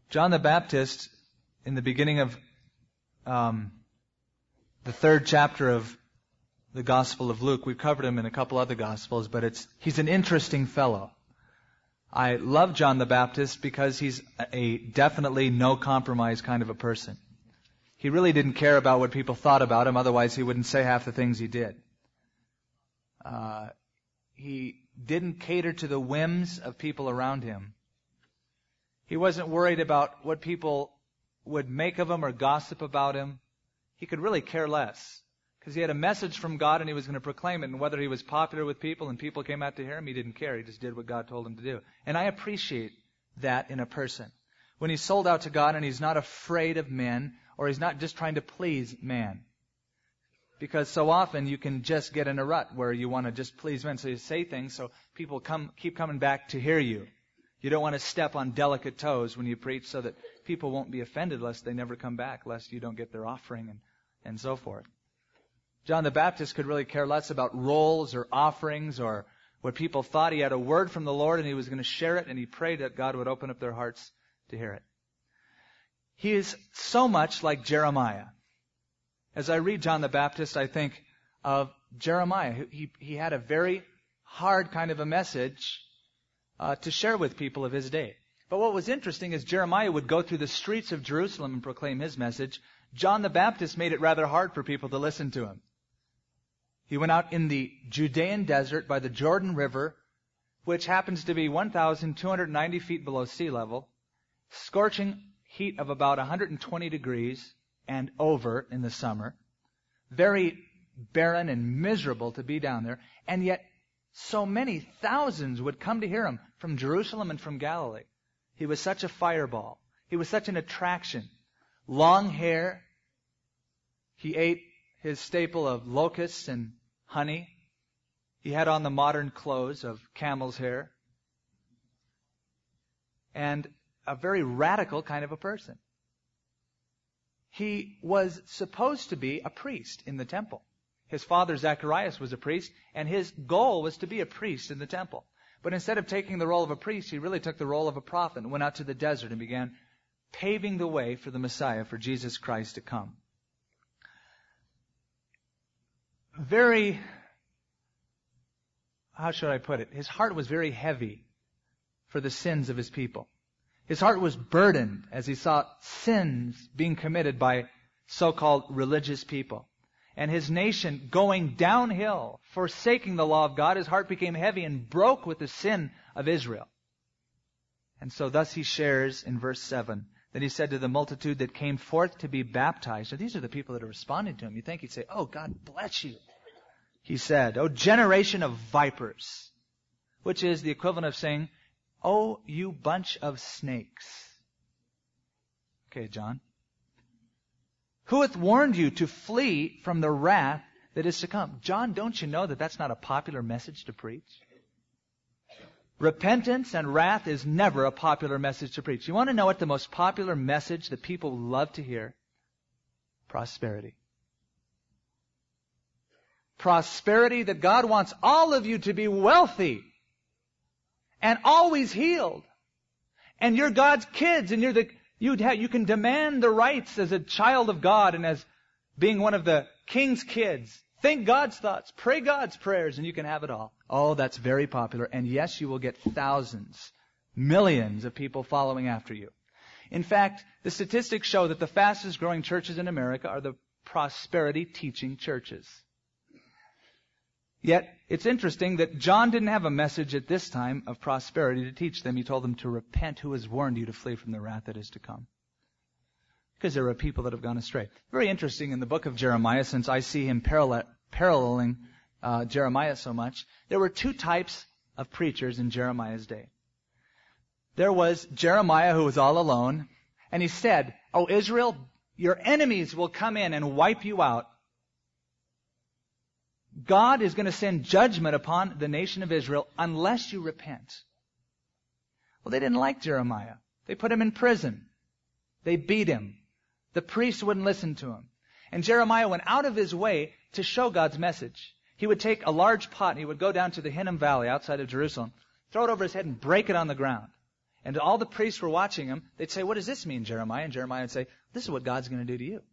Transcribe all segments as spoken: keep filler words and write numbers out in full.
John the Baptist, in the beginning of um, the third chapter of the Gospel of Luke, we've covered him in a couple other Gospels, but it's he's an interesting fellow. I love John the Baptist because he's a definitely no compromise kind of a person. He really didn't care about what people thought about him, otherwise he wouldn't say half the things he did. Uh, he didn't cater to the whims of people around him. He wasn't worried about what people would make of him or gossip about him. He could really care less, because he had a message from God and he was going to proclaim it, and whether he was popular with people and people came out to hear him, he didn't care. He just did what God told him to do. And I appreciate that in a person. When he's sold out to God and he's not afraid of men, or he's not just trying to please man. Because so often you can just get in a rut where you want to just please men. So you say things so people come keep coming back to hear you. You don't want to step on delicate toes when you preach so that people won't be offended lest they never come back, lest you don't get their offering and, and so forth. John the Baptist could really care less about roles or offerings or what people thought. He had a word from the Lord and he was going to share it, and he prayed that God would open up their hearts to hear it. He is so much like Jeremiah. As I read John the Baptist, I think of Jeremiah. He, he had a very hard kind of a message uh, to share with people of his day. But what was interesting is Jeremiah would go through the streets of Jerusalem and proclaim his message. John the Baptist made it rather hard for people to listen to him. He went out in the Judean desert by the Jordan River, which happens to be one thousand two hundred ninety feet below sea level, scorching heat of about one hundred twenty degrees and over in the summer. Very barren and miserable to be down there. And yet so many thousands would come to hear him from Jerusalem and from Galilee. He was such a fireball. He was such an attraction. Long hair. He ate his staple of locusts and honey. He had on the modern clothes of camel's hair. And a very radical kind of a person. He was supposed to be a priest in the temple. His father Zacharias was a priest, and his goal was to be a priest in the temple. But instead of taking the role of a priest, he really took the role of a prophet and went out to the desert and began paving the way for the Messiah, for Jesus Christ to come. Very, how should I put it? His heart was very heavy for the sins of his people. His heart was burdened as he saw sins being committed by so-called religious people. And his nation going downhill, forsaking the law of God. His heart became heavy and broke with the sin of Israel. And so thus he shares in verse seven. Then he said to the multitude that came forth to be baptized. So these are the people that are responding to him. You think he'd say, "Oh, God bless you." He said, "O generation of vipers," which is the equivalent of saying, "Oh, you bunch of snakes." Okay, John. "Who hath warned you to flee from the wrath that is to come?" John, don't you know that that's not a popular message to preach? Repentance and wrath is never a popular message to preach. You want to know what the most popular message that people love to hear? Prosperity. Prosperity, that God wants all of you to be wealthy and always healed. And you're God's kids, and you're the you'd have, you can demand the rights as a child of God and as being one of the king's kids. Think God's thoughts, pray God's prayers, and you can have it all. Oh, that's very popular. And yes, you will get thousands, millions of people following after you. In fact, the statistics show that the fastest growing churches in America are the prosperity teaching churches. Yet, it's interesting that John didn't have a message at this time of prosperity to teach them. He told them to repent, who has warned you to flee from the wrath that is to come. Because there are people that have gone astray. Very interesting in the book of Jeremiah, since I see him parallel, paralleling uh, Jeremiah so much. There were two types of preachers in Jeremiah's day. There was Jeremiah, who was all alone, and he said, "O Israel, your enemies will come in and wipe you out. God is going to send judgment upon the nation of Israel unless you repent." Well, they didn't like Jeremiah. They put him in prison. They beat him. The priests wouldn't listen to him. And Jeremiah went out of his way to show God's message. He would take a large pot and he would go down to the Hinnom Valley outside of Jerusalem, throw it over his head and break it on the ground. And all the priests were watching him. They'd say, what does this mean, Jeremiah? And Jeremiah would say, this is what God's going to do to you.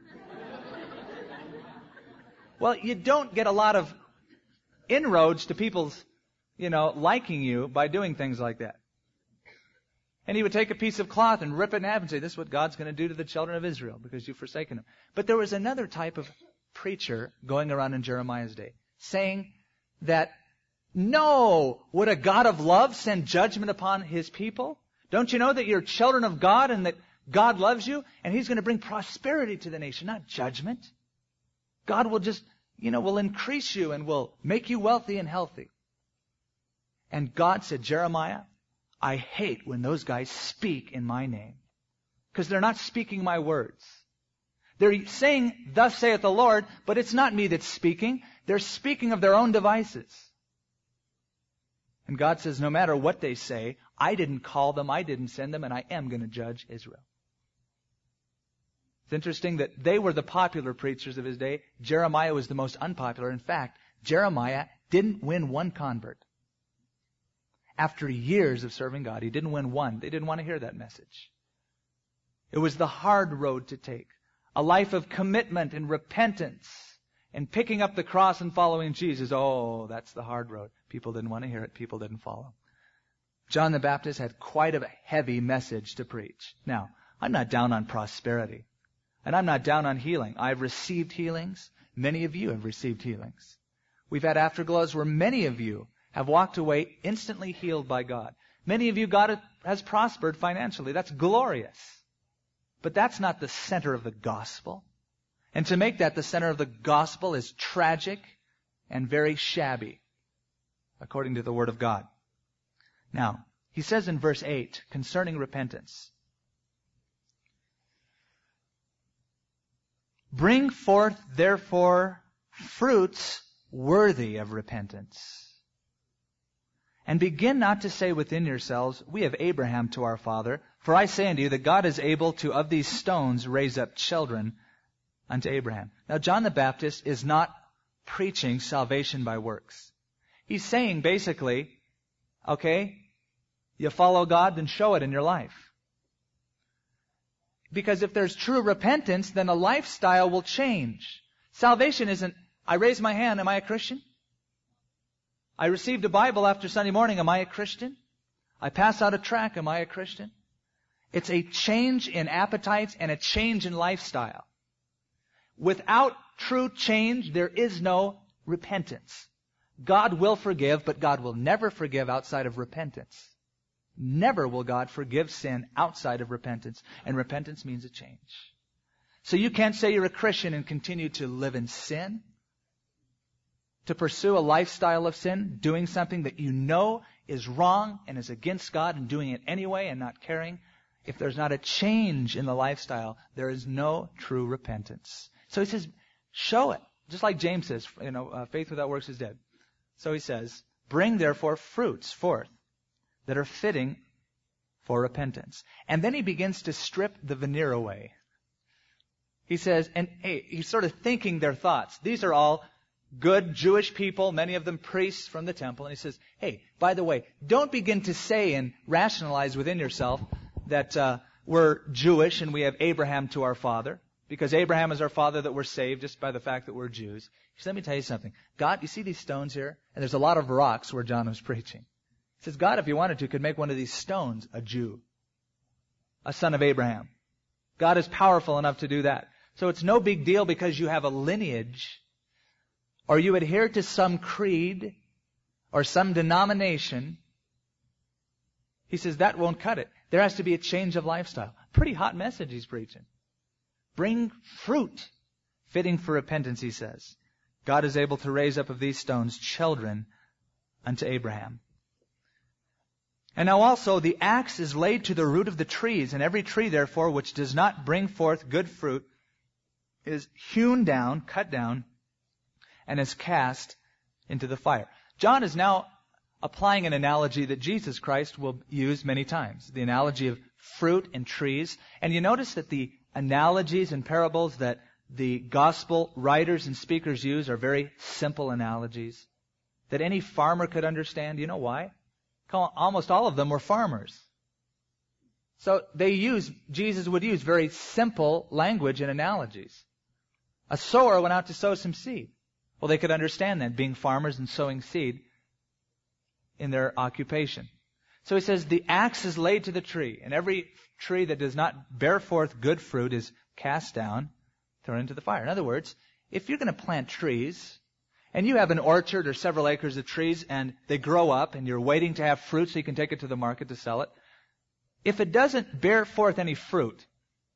Well, you don't get a lot of inroads to people's, you know, liking you by doing things like that. And he would take a piece of cloth and rip it in half and say, this is what God's going to do to the children of Israel because you've forsaken them. But there was another type of preacher going around in Jeremiah's day saying that, no, would a God of love send judgment upon his people? Don't you know that you're children of God and that God loves you and he's going to bring prosperity to the nation, not judgment? God will just, you know, will increase you and will make you wealthy and healthy. And God said, Jeremiah, I hate when those guys speak in my name because they're not speaking my words. They're saying, thus saith the Lord, but it's not me that's speaking. They're speaking of their own devices. And God says, no matter what they say, I didn't call them, I didn't send them, and I am going to judge Israel. It's interesting that they were the popular preachers of his day. Jeremiah was the most unpopular. In fact, Jeremiah didn't win one convert. After years of serving God, he didn't win one. They didn't want to hear that message. It was the hard road to take. A life of commitment and repentance and picking up the cross and following Jesus. Oh, that's the hard road. People didn't want to hear it. People didn't follow. John the Baptist had quite a heavy message to preach. Now, I'm not down on prosperity. And I'm not down on healing. I've received healings. Many of you have received healings. We've had afterglows where many of you have walked away instantly healed by God. Many of you, God has prospered financially. That's glorious. But that's not the center of the gospel. And to make that the center of the gospel is tragic and very shabby, according to the Word of God. Now, he says in verse eight, concerning repentance, bring forth, therefore, fruits worthy of repentance. And begin not to say within yourselves, we have Abraham to our father. For I say unto you that God is able to, of these stones, raise up children unto Abraham. Now, John the Baptist is not preaching salvation by works. He's saying, basically, okay, you follow God, then show it in your life. Because if there's true repentance, then a lifestyle will change. Salvation isn't, I raise my hand, am I a Christian? I received a Bible after Sunday morning, am I a Christian? I pass out a tract, am I a Christian? It's a change in appetites and a change in lifestyle. Without true change, there is no repentance. God will forgive, but God will never forgive outside of repentance. Never will God forgive sin outside of repentance. And repentance means a change. So you can't say you're a Christian and continue to live in sin, to pursue a lifestyle of sin, doing something that you know is wrong and is against God and doing it anyway and not caring. If there's not a change in the lifestyle, there is no true repentance. So he says, show it. Just like James says, you know, uh, faith without works is dead. So he says, bring therefore fruits forth that are fitting for repentance. And then he begins to strip the veneer away. He says, and hey, he's sort of thinking their thoughts. These are all good Jewish people, many of them priests from the temple. And he says, hey, by the way, don't begin to say and rationalize within yourself that uh, we're Jewish and we have Abraham to our father. Because Abraham is our father that we're saved just by the fact that we're Jews. He says, let me tell you something. God, you see these stones here? And there's a lot of rocks where John was preaching. He says, God, if you wanted to, could make one of these stones a Jew, a son of Abraham. God is powerful enough to do that. So it's no big deal because you have a lineage or you adhere to some creed or some denomination. He says that won't cut it. There has to be a change of lifestyle. Pretty hot message he's preaching. Bring fruit fitting for repentance, he says. God is able to raise up of these stones children unto Abraham. And now also the axe is laid to the root of the trees, and every tree, therefore, which does not bring forth good fruit is hewn down, cut down, and is cast into the fire. John is now applying an analogy that Jesus Christ will use many times, the analogy of fruit and trees. And you notice that the analogies and parables that the gospel writers and speakers use are very simple analogies that any farmer could understand. You know why? Almost all of them were farmers. So they use, Jesus would use very simple language and analogies. A sower went out to sow some seed. Well, they could understand that, being farmers and sowing seed in their occupation. So he says, the axe is laid to the tree, and every tree that does not bear forth good fruit is cast down, thrown into the fire. In other words, if you're going to plant trees, and you have an orchard or several acres of trees, and they grow up, and you're waiting to have fruit so you can take it to the market to sell it, if it doesn't bear forth any fruit,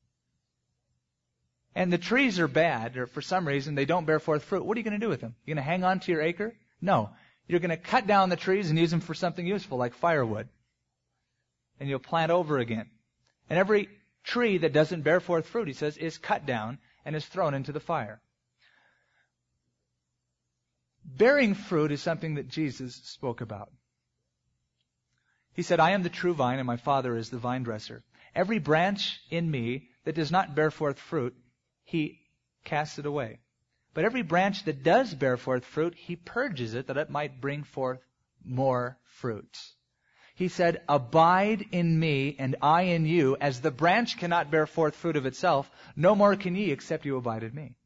and the trees are bad, or for some reason they don't bear forth fruit, what are you going to do with them? You're going to hang on to your acre? No. You're going to cut down the trees and use them for something useful, like firewood. And you'll plant over again. And every tree that doesn't bear forth fruit, he says, is cut down and is thrown into the fire. Bearing fruit is something that Jesus spoke about. He said, I am the true vine, and my Father is the vine dresser. Every branch in me that does not bear forth fruit, he casts it away. But every branch that does bear forth fruit, he purges it, that it might bring forth more fruit. He said, abide in me, and I in you. As the branch cannot bear forth fruit of itself, no more can ye, except you abide in me.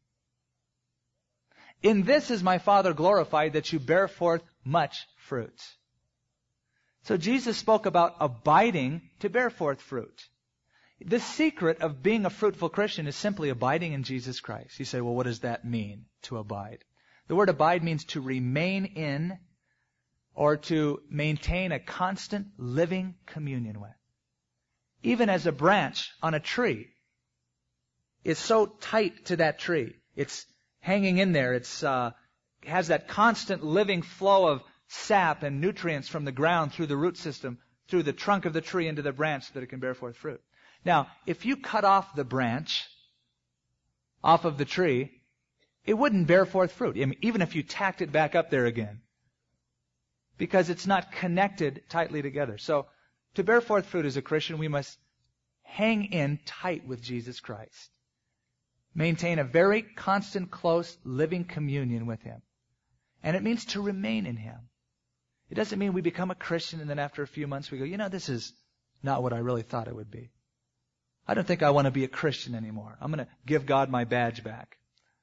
In this is my Father glorified, that you bear forth much fruit. So Jesus spoke about abiding to bear forth fruit. The secret of being a fruitful Christian is simply abiding in Jesus Christ. You say, well, what does that mean, to abide? The word abide means to remain in or to maintain a constant living communion with. Even as a branch on a tree is so tight to that tree, it's hanging in there, it's uh, has that constant living flow of sap and nutrients from the ground through the root system, through the trunk of the tree into the branch so that it can bear forth fruit. Now, if you cut off the branch off of the tree, it wouldn't bear forth fruit, I mean, even if you tacked it back up there again, because it's not connected tightly together. So, to bear forth fruit as a Christian, we must hang in tight with Jesus Christ. Maintain a very constant, close, living communion with Him. And it means to remain in Him. It doesn't mean we become a Christian and then after a few months we go, you know, this is not what I really thought it would be. I don't think I want to be a Christian anymore. I'm going to give God my badge back.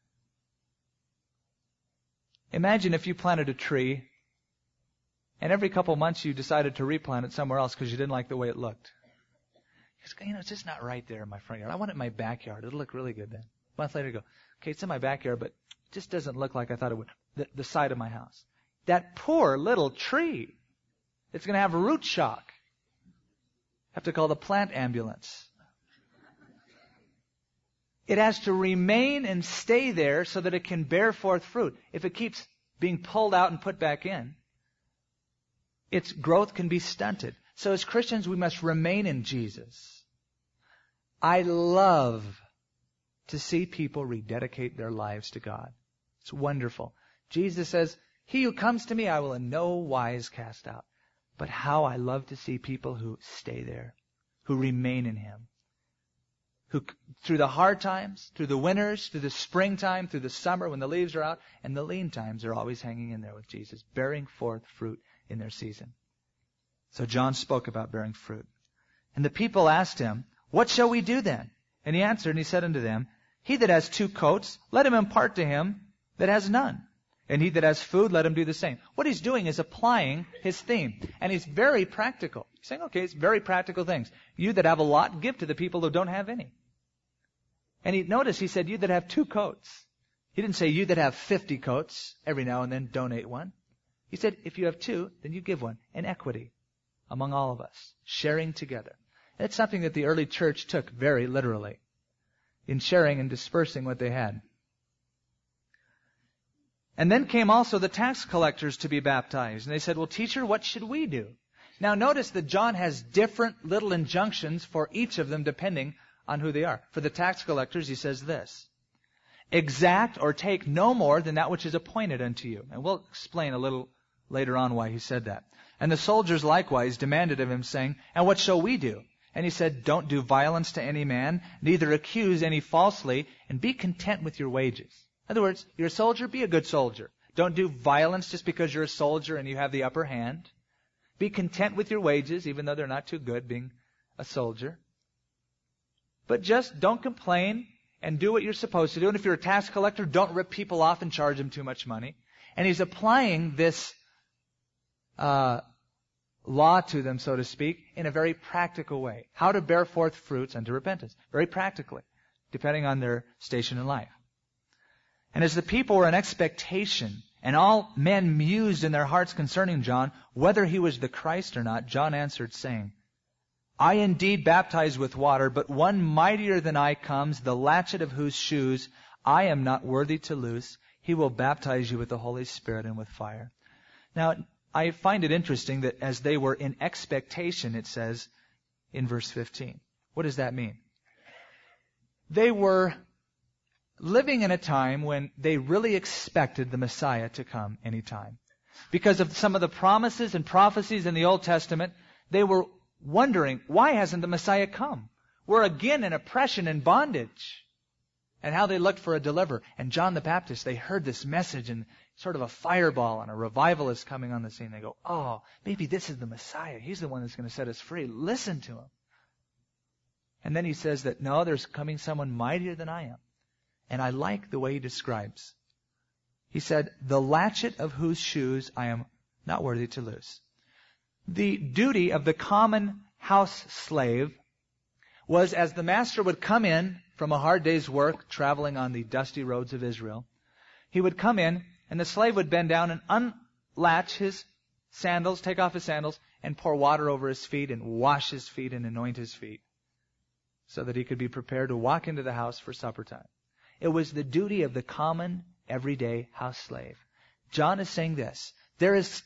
Imagine if you planted a tree and every couple months you decided to replant it somewhere else because you didn't like the way it looked. You know, it's just not right there in my front yard. I want it in my backyard. It'll look really good then. A month later you go, okay, it's in my backyard, but it just doesn't look like I thought it would. The, the side of my house. That poor little tree. It's going to have root shock. Have to call the plant ambulance. It has to remain and stay there so that it can bear forth fruit. If it keeps being pulled out and put back in, its growth can be stunted. So as Christians, we must remain in Jesus. I love to see people rededicate their lives to God. It's wonderful. Jesus says, he who comes to me, I will in no wise cast out. But how I love to see people who stay there, who remain in Him. Who, through the hard times, through the winters, through the springtime, through the summer when the leaves are out, and the lean times, are always hanging in there with Jesus, bearing forth fruit in their season. So John spoke about bearing fruit. And the people asked him, what shall we do then? And he answered, and he said unto them, he that has two coats, let him impart to him that has none. And he that has food, let him do the same. What he's doing is applying his theme. And he's very practical. He's saying, okay, it's very practical things. You that have a lot, give to the people who don't have any. And he notice he said, you that have two coats. He didn't say, you that have fifty coats, every now and then donate one. He said, if you have two, then you give one. In equity among all of us. Sharing together. And it's something that the early church took very literally. In sharing and dispersing what they had. And then came also the tax collectors to be baptized. And they said, well, teacher, what should we do? Now notice that John has different little injunctions for each of them depending on who they are. For the tax collectors, he says this. Exact or take no more than that which is appointed unto you. And we'll explain a little later on why he said that. And the soldiers likewise demanded of him, saying, and what shall we do? And he said, don't do violence to any man, neither accuse any falsely, and be content with your wages. In other words, you're a soldier, be a good soldier. Don't do violence just because you're a soldier and you have the upper hand. Be content with your wages, even though they're not too good, being a soldier. But just don't complain and do what you're supposed to do. And if you're a tax collector, don't rip people off and charge them too much money. And he's applying this uh, law to them, so to speak, in a very practical way. How to bear forth fruits unto repentance. Very practically, depending on their station in life. And as the people were in expectation, and all men mused in their hearts concerning John, whether he was the Christ or not, John answered, saying, I indeed baptize with water, but one mightier than I comes, the latchet of whose shoes I am not worthy to loose. He will baptize you with the Holy Spirit and with fire. Now, I find it interesting that as they were in expectation, it says in verse fifteen. What does that mean? They were living in a time when they really expected the Messiah to come anytime. Because of some of the promises and prophecies in the Old Testament, they were wondering, why hasn't the Messiah come? We're again in oppression and bondage. And how they looked for a deliverer. And John the Baptist, they heard this message and sort of a fireball and a revival is coming on the scene. They go, oh, maybe this is the Messiah. He's the one that's going to set us free. Listen to him. And then he says that, no, there's coming someone mightier than I am. And I like the way he describes. He said, the latchet of whose shoes I am not worthy to loose. The duty of the common house slave was, as the master would come in from a hard day's work, traveling on the dusty roads of Israel, he would come in, and the slave would bend down and unlatch his sandals, take off his sandals, and pour water over his feet and wash his feet and anoint his feet so that he could be prepared to walk into the house for supper time. It was the duty of the common, everyday house slave. John is saying this. There is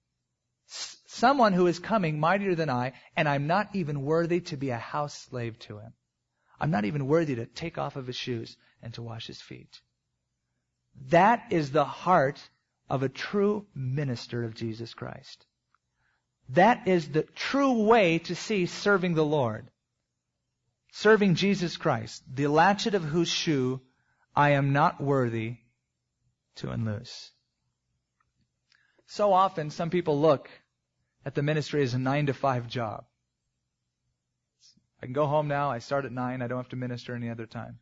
someone who is coming mightier than I, and I'm not even worthy to be a house slave to him. I'm not even worthy to take off of his shoes and to wash his feet. That is the heart of a true minister of Jesus Christ. That is the true way to see serving the Lord. Serving Jesus Christ, the latchet of whose shoe I am not worthy to unloose. So often, some people look at the ministry as a nine to five job. I can go home now, I start at nine, I don't have to minister any other time.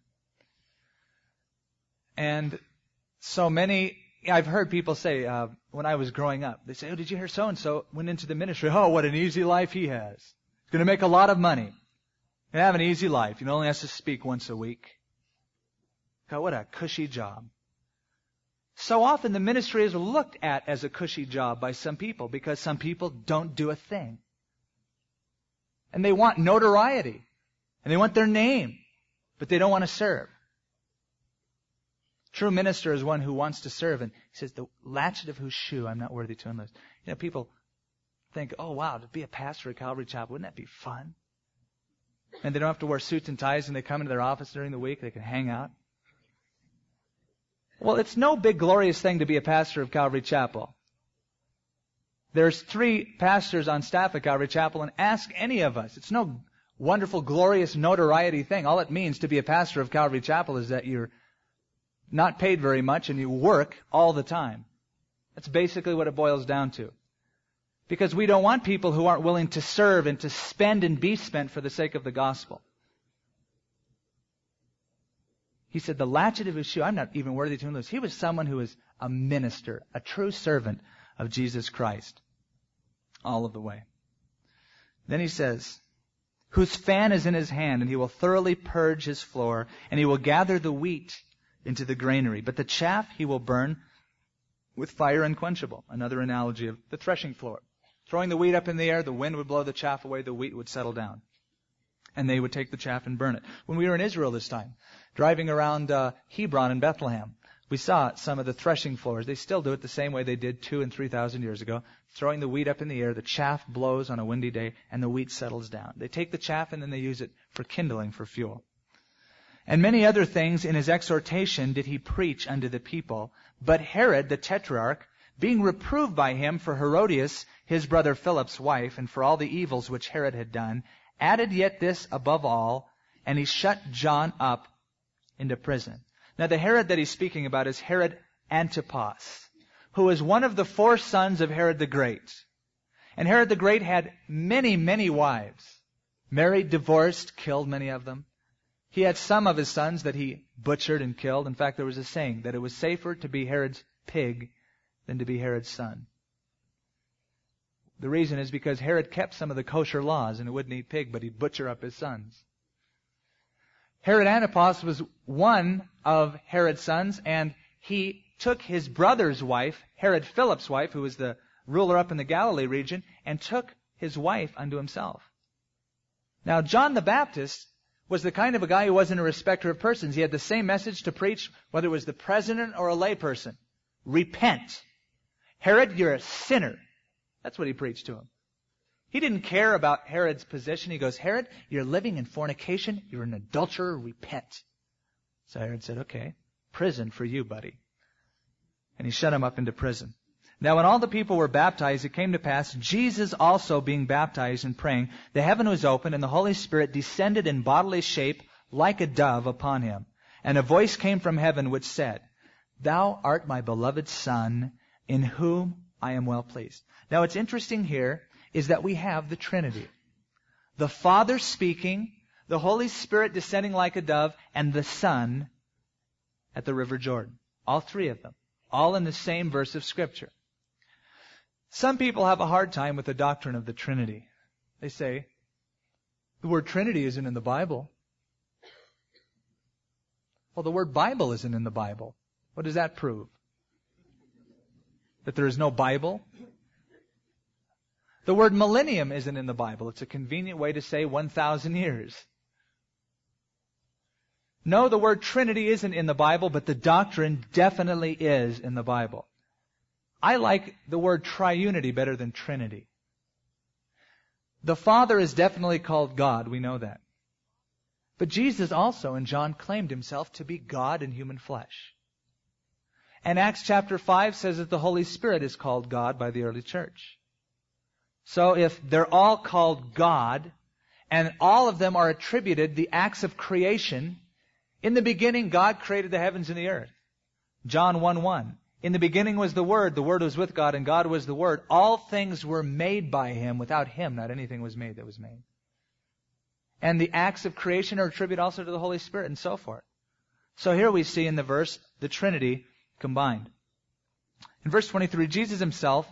And so many, I've heard people say, uh, when I was growing up, they say, oh, did you hear so-and-so went into the ministry? Oh, what an easy life he has. He's going to make a lot of money. He'll have an easy life. He only has to speak once a week. God, what a cushy job. So often the ministry is looked at as a cushy job by some people because some people don't do a thing. And they want notoriety. And they want their name. But they don't want to serve. True minister is one who wants to serve. And he says, the latchet of whose shoe I'm not worthy to unloose. You know, people think, oh wow, to be a pastor at Calvary Chapel, wouldn't that be fun? And they don't have to wear suits and ties and they come into their office during the week. They can hang out. Well, it's no big glorious thing to be a pastor of Calvary Chapel. There's three pastors on staff at Calvary Chapel, and ask any of us. It's no wonderful, glorious notoriety thing. All it means to be a pastor of Calvary Chapel is that you're not paid very much and you work all the time. That's basically what it boils down to. Because we don't want people who aren't willing to serve and to spend and be spent for the sake of the gospel. He said, the latchet of his shoe, I'm not even worthy to unloose. He was someone who was a minister, a true servant of Jesus Christ. All of the way. Then he says, whose fan is in his hand, and he will thoroughly purge his floor, and he will gather the wheat into the granary. But the chaff he will burn with fire unquenchable. Another analogy of the threshing floor. Throwing the wheat up in the air, the wind would blow the chaff away, the wheat would settle down. And they would take the chaff and burn it. When we were in Israel this time, driving around uh, Hebron and Bethlehem, we saw some of the threshing floors. They still do it the same way they did two and three thousand years ago. Throwing the wheat up in the air, the chaff blows on a windy day, and the wheat settles down. They take the chaff and then they use it for kindling, for fuel. And many other things in his exhortation did he preach unto the people. But Herod the Tetrarch, being reproved by him for Herodias, his brother Philip's wife, and for all the evils which Herod had done, added yet this above all, and he shut John up into prison. Now the Herod that he's speaking about is Herod Antipas, who was one of the four sons of Herod the Great. And Herod the Great had many, many wives. married, divorced, killed many of them. He had some of his sons that he butchered and killed. In fact, there was a saying that it was safer to be Herod's pig than to be Herod's son. The reason is because Herod kept some of the kosher laws and he wouldn't eat pig, but he'd butcher up his sons. Herod Antipas was one of Herod's sons, and he took his brother's wife, Herod Philip's wife, who was the ruler up in the Galilee region, and took his wife unto himself. Now, John the Baptist was the kind of a guy who wasn't a respecter of persons. He had the same message to preach, whether it was the president or a lay person. Repent. Herod, you're a sinner. That's what he preached to him. He didn't care about Herod's position. He goes, Herod, you're living in fornication. You're an adulterer. Repent. So Herod said, okay, prison for you, buddy. And he shut him up into prison. Now when all the people were baptized, it came to pass, Jesus also being baptized and praying, the heaven was opened, and the Holy Spirit descended in bodily shape like a dove upon him. And a voice came from heaven which said, Thou art my beloved Son, in whom I am well pleased. Now what's interesting here is that we have the Trinity. The Father speaking, the Holy Spirit descending like a dove, and the Son at the River Jordan. All three of them. All in the same verse of Scripture. Some people have a hard time with the doctrine of the Trinity. They say, the word Trinity isn't in the Bible. Well, the word Bible isn't in the Bible. What does that prove? That there is no Bible? The word millennium isn't in the Bible. It's a convenient way to say one thousand years. No, the word Trinity isn't in the Bible, but the doctrine definitely is in the Bible. I like the word triunity better than Trinity. The Father is definitely called God. We know that. But Jesus also in John claimed himself to be God in human flesh. And Acts chapter five says that the Holy Spirit is called God by the early church. So if they're all called God, and all of them are attributed the acts of creation, in the beginning God created the heavens and the earth. John one one. In the beginning was the Word, the Word was with God, and God was the Word. All things were made by Him. Without Him, not anything was made that was made. And the acts of creation are attributed also to the Holy Spirit, and so forth. So here we see in the verse the Trinity combined. In verse twenty-three, Jesus Himself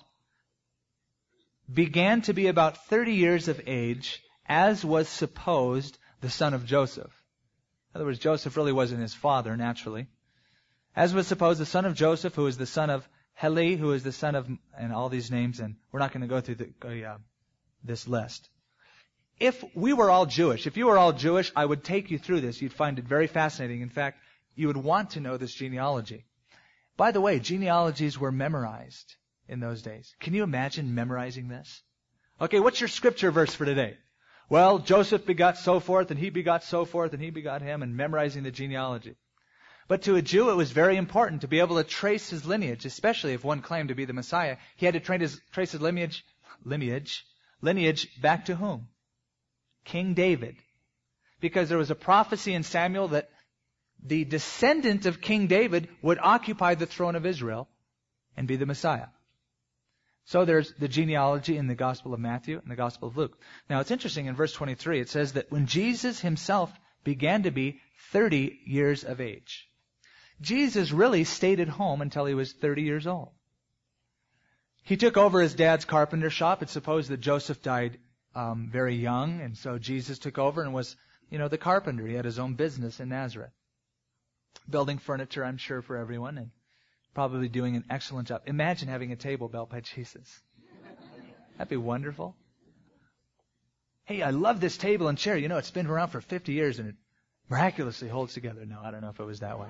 began to be about thirty years of age, as was supposed the son of Joseph. In other words, Joseph really wasn't his father, naturally. As was supposed, the son of Joseph, who is the son of Heli, who is the son of, and all these names, and we're not going to go through the, uh, this list. If we were all Jewish, if you were all Jewish, I would take you through this. You'd find it very fascinating. In fact, you would want to know this genealogy. By the way, genealogies were memorized in those days. Can you imagine memorizing this? Okay, what's your scripture verse for today? Well, Joseph begot so forth, and he begot so forth, and he begot him, and memorizing the genealogy. But to a Jew, it was very important to be able to trace his lineage, especially if one claimed to be the Messiah. He had to trace his, trace his lineage, lineage, lineage back to whom? King David. Because there was a prophecy in Samuel that the descendant of King David would occupy the throne of Israel and be the Messiah. So there's the genealogy in the Gospel of Matthew and the Gospel of Luke. Now it's interesting, in verse twenty-three, it says that when Jesus Himself began to be thirty years of age. Jesus really stayed at home until He was thirty years old. He took over his dad's carpenter shop. It's supposed that Joseph died um, very young, and so Jesus took over and was, you know, the carpenter. He had his own business in Nazareth. Building furniture, I'm sure, for everyone, and probably doing an excellent job. Imagine having a table built by Jesus. That'd be wonderful. Hey, I love this table and chair. You know, it's been around for fifty years, and it miraculously holds together. No, I don't know if it was that way.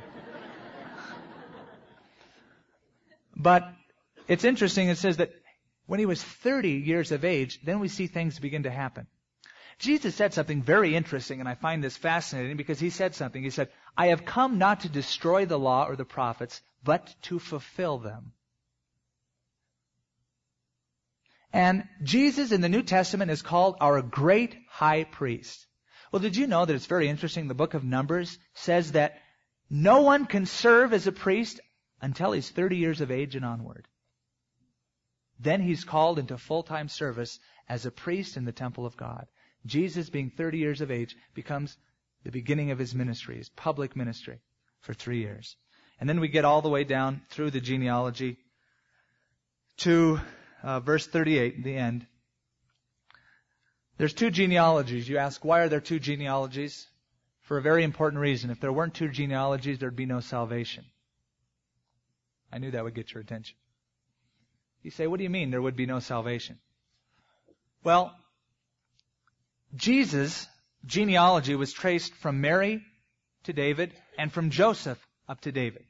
But it's interesting, it says that when He was thirty years of age, then we see things begin to happen. Jesus said something very interesting, and I find this fascinating because He said something. He said, I have come not to destroy the law or the prophets, but to fulfill them. And Jesus in the New Testament is called our great high priest. Well, did you know that it's very interesting? The book of Numbers says that no one can serve as a priest until he's thirty years of age and onward. Then he's called into full-time service as a priest in the temple of God. Jesus, being thirty years of age, becomes the beginning of his ministry, his public ministry, for three years. And then we get all the way down through the genealogy to uh, verse thirty-eight, the end. There's two genealogies. You ask, why are there two genealogies? For a very important reason. If there weren't two genealogies, there'd be no salvation. I knew that would get your attention. You say, what do you mean there would be no salvation? Well, Jesus' genealogy was traced from Mary to David and from Joseph up to David.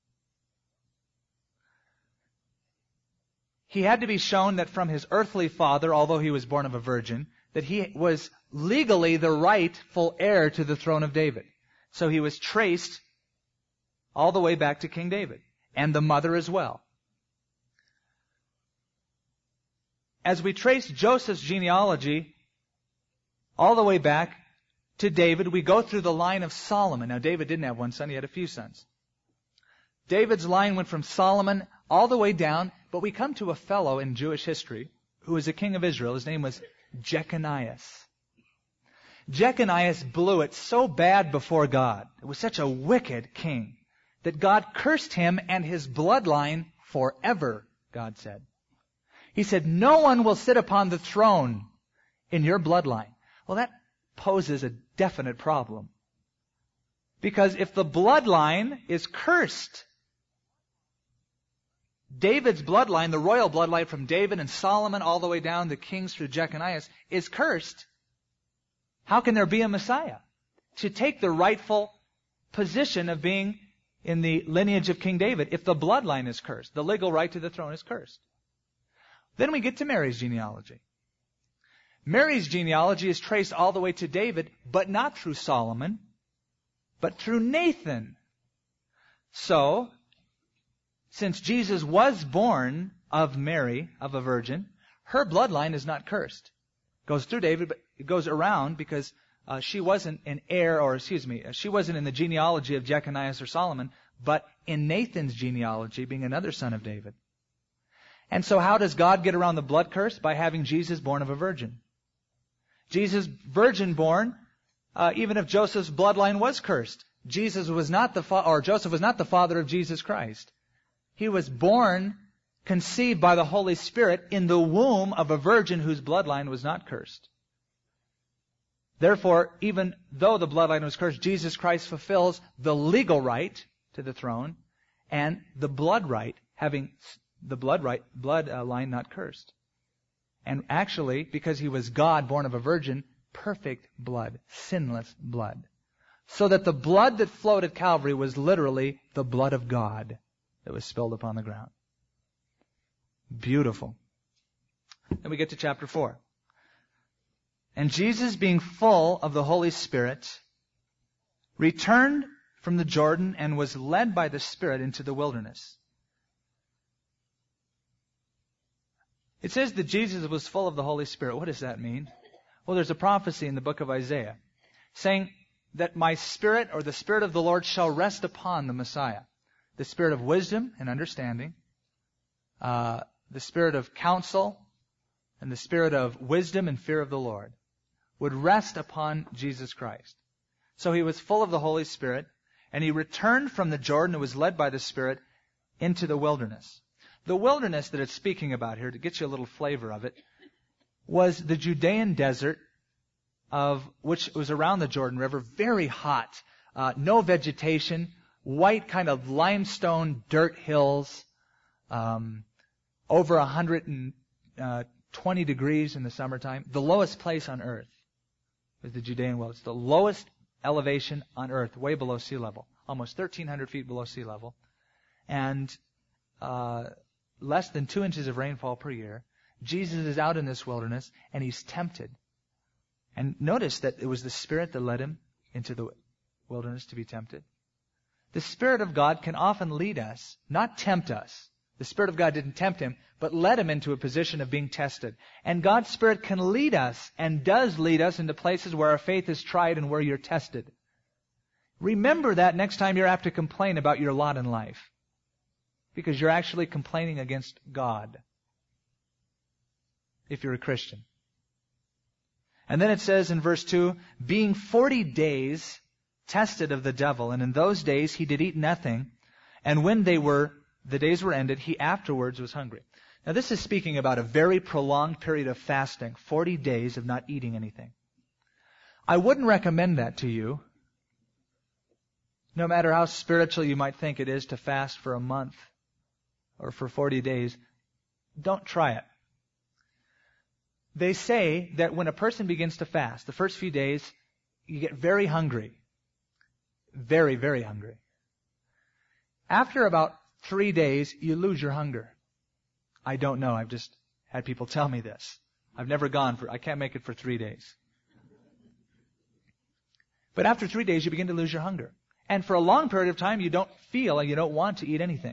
He had to be shown that from his earthly father, although he was born of a virgin, that he was legally the rightful heir to the throne of David. So he was traced all the way back to King David, and the mother as well. As we trace Joseph's genealogy all the way back to David, we go through the line of Solomon. Now, David didn't have one son, he had a few sons. David's line went from Solomon all the way down, but we come to a fellow in Jewish history who was a king of Israel. His name was Jeconiah. Jeconiah blew it so bad before God. It was such a wicked king that God cursed him and his bloodline forever, God said. He said, no one will sit upon the throne in your bloodline. Well, that poses a definite problem. Because if the bloodline is cursed, David's bloodline, the royal bloodline from David and Solomon all the way down the kings through Jeconiah, is cursed, how can there be a Messiah to take the rightful position of being in the lineage of King David if the bloodline is cursed? The legal right to the throne is cursed. Then we get to Mary's genealogy. Mary's genealogy is traced all the way to David, but not through Solomon, but through Nathan. So, since Jesus was born of Mary, of a virgin, her bloodline is not cursed. It goes through David, but it goes around because uh, she wasn't an heir, or excuse me, she wasn't in the genealogy of Jeconiah or Solomon, but in Nathan's genealogy, being another son of David. And so how does God get around the blood curse? By having Jesus born of a virgin. Jesus, virgin born, uh, even if Joseph's bloodline was cursed, Jesus was not the fa- or Joseph was not the father of Jesus Christ. He was born, conceived by the Holy Spirit in the womb of a virgin whose bloodline was not cursed. Therefore, even though the bloodline was cursed, Jesus Christ fulfills the legal right to the throne and the blood right, having the blood right, blood uh, line not cursed. And actually, because he was God, born of a virgin, perfect blood, sinless blood. So that the blood that flowed at Calvary was literally the blood of God that was spilled upon the ground. Beautiful. Then we get to chapter four. And Jesus, being full of the Holy Spirit, returned from the Jordan and was led by the Spirit into the wilderness. It says that Jesus was full of the Holy Spirit. What does that mean? Well, there's a prophecy in the book of Isaiah saying that my Spirit, or the Spirit of the Lord, shall rest upon the Messiah. The Spirit of wisdom and understanding, uh, the Spirit of counsel, and the Spirit of wisdom and fear of the Lord would rest upon Jesus Christ. So he was full of the Holy Spirit, and he returned from the Jordan and was led by the Spirit into the wilderness. The wilderness that it's speaking about here, to get you a little flavor of it, was the Judean desert, of which was around the Jordan River, very hot, uh, no vegetation, white kind of limestone dirt hills, um, over one hundred twenty degrees in the summertime. The lowest place on earth was the Judean wilderness. The lowest elevation on earth, way below sea level, almost thirteen hundred feet below sea level, and uh, less than two inches of rainfall per year. Jesus is out in this wilderness, and he's tempted. And notice that it was the Spirit that led him into the wilderness to be tempted. The Spirit of God can often lead us, not tempt us. The Spirit of God didn't tempt him, but led him into a position of being tested. And God's Spirit can lead us, and does lead us, into places where our faith is tried and where you're tested. Remember that next time you're apt to complain about your lot in life. Because you're actually complaining against God, if you're a Christian. And then it says in verse two, being forty days tested of the devil, and in those days he did eat nothing, and when they were, the days were ended, he afterwards was hungry. Now this is speaking about a very prolonged period of fasting, forty days of not eating anything. I wouldn't recommend that to you, no matter how spiritual you might think it is to fast for a month or for forty days. Don't try it. They say that when a person begins to fast, the first few days, you get very hungry. Very, very hungry. After about three days, you lose your hunger. I don't know. I've just had people tell me this. I've never gone for, I can't make it for three days. But after three days, you begin to lose your hunger. And for a long period of time, you don't feel and you don't want to eat anything.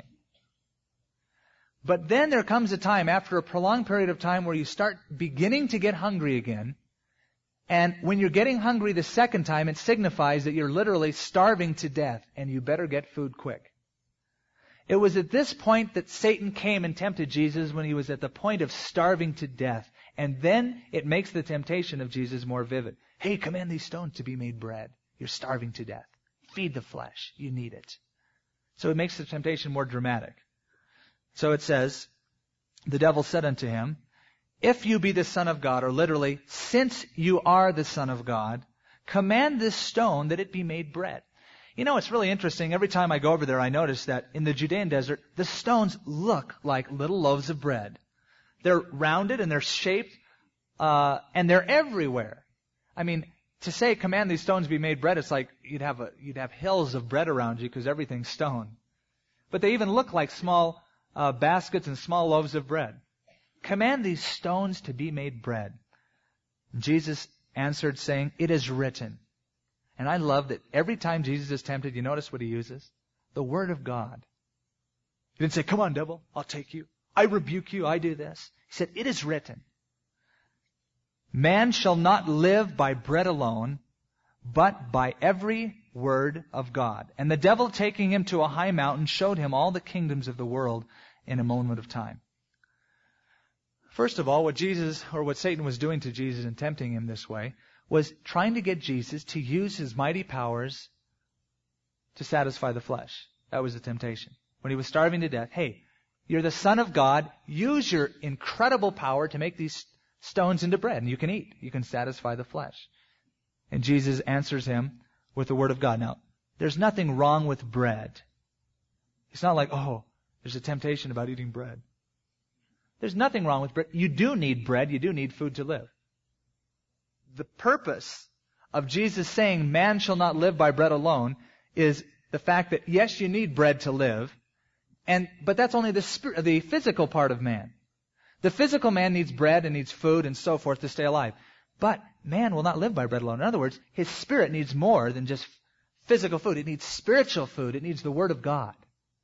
But then there comes a time, after a prolonged period of time, where you start beginning to get hungry again. And when you're getting hungry the second time, it signifies that you're literally starving to death, and you better get food quick. It was at this point that Satan came and tempted Jesus, when he was at the point of starving to death. And then it makes the temptation of Jesus more vivid. Hey, command these stones to be made bread. You're starving to death. Feed the flesh. You need it. So it makes the temptation more dramatic. So it says, the devil said unto him, if you be the Son of God, or literally, since you are the Son of God, command this stone that it be made bread. You know, it's really interesting. Every time I go over there, I notice that in the Judean desert, the stones look like little loaves of bread. They're rounded and they're shaped, uh, and they're everywhere. I mean, to say command these stones be made bread, it's like you'd have a, you'd have hills of bread around you because everything's stone. But they even look like small uh, baskets and small loaves of bread. Command these stones to be made bread. Jesus answered, saying, it is written. And I love that every time Jesus is tempted, you notice what he uses? The Word of God. He didn't say, come on, devil, I'll take you. I rebuke you, I do this. He said, it is written. Man shall not live by bread alone, but by every word of God. And the devil, taking him to a high mountain, showed him all the kingdoms of the world in a moment of time. First of all, what Jesus, or what Satan was doing to Jesus and tempting him this way, was trying to get Jesus to use his mighty powers to satisfy the flesh. That was the temptation. When he was starving to death, hey, you're the Son of God, use your incredible power to make these stones into bread, and you can eat. You can satisfy the flesh. And Jesus answers him with the Word of God. Now, there's nothing wrong with bread. It's not like, oh, there's a temptation about eating bread. There's nothing wrong with bread. You do need bread. You do need food to live. The purpose of Jesus saying man shall not live by bread alone is the fact that, yes, you need bread to live, and but that's only the spirit, the physical part of man. The physical man needs bread and needs food and so forth to stay alive. But man will not live by bread alone. In other words, his spirit needs more than just physical food. It needs spiritual food. It needs the Word of God.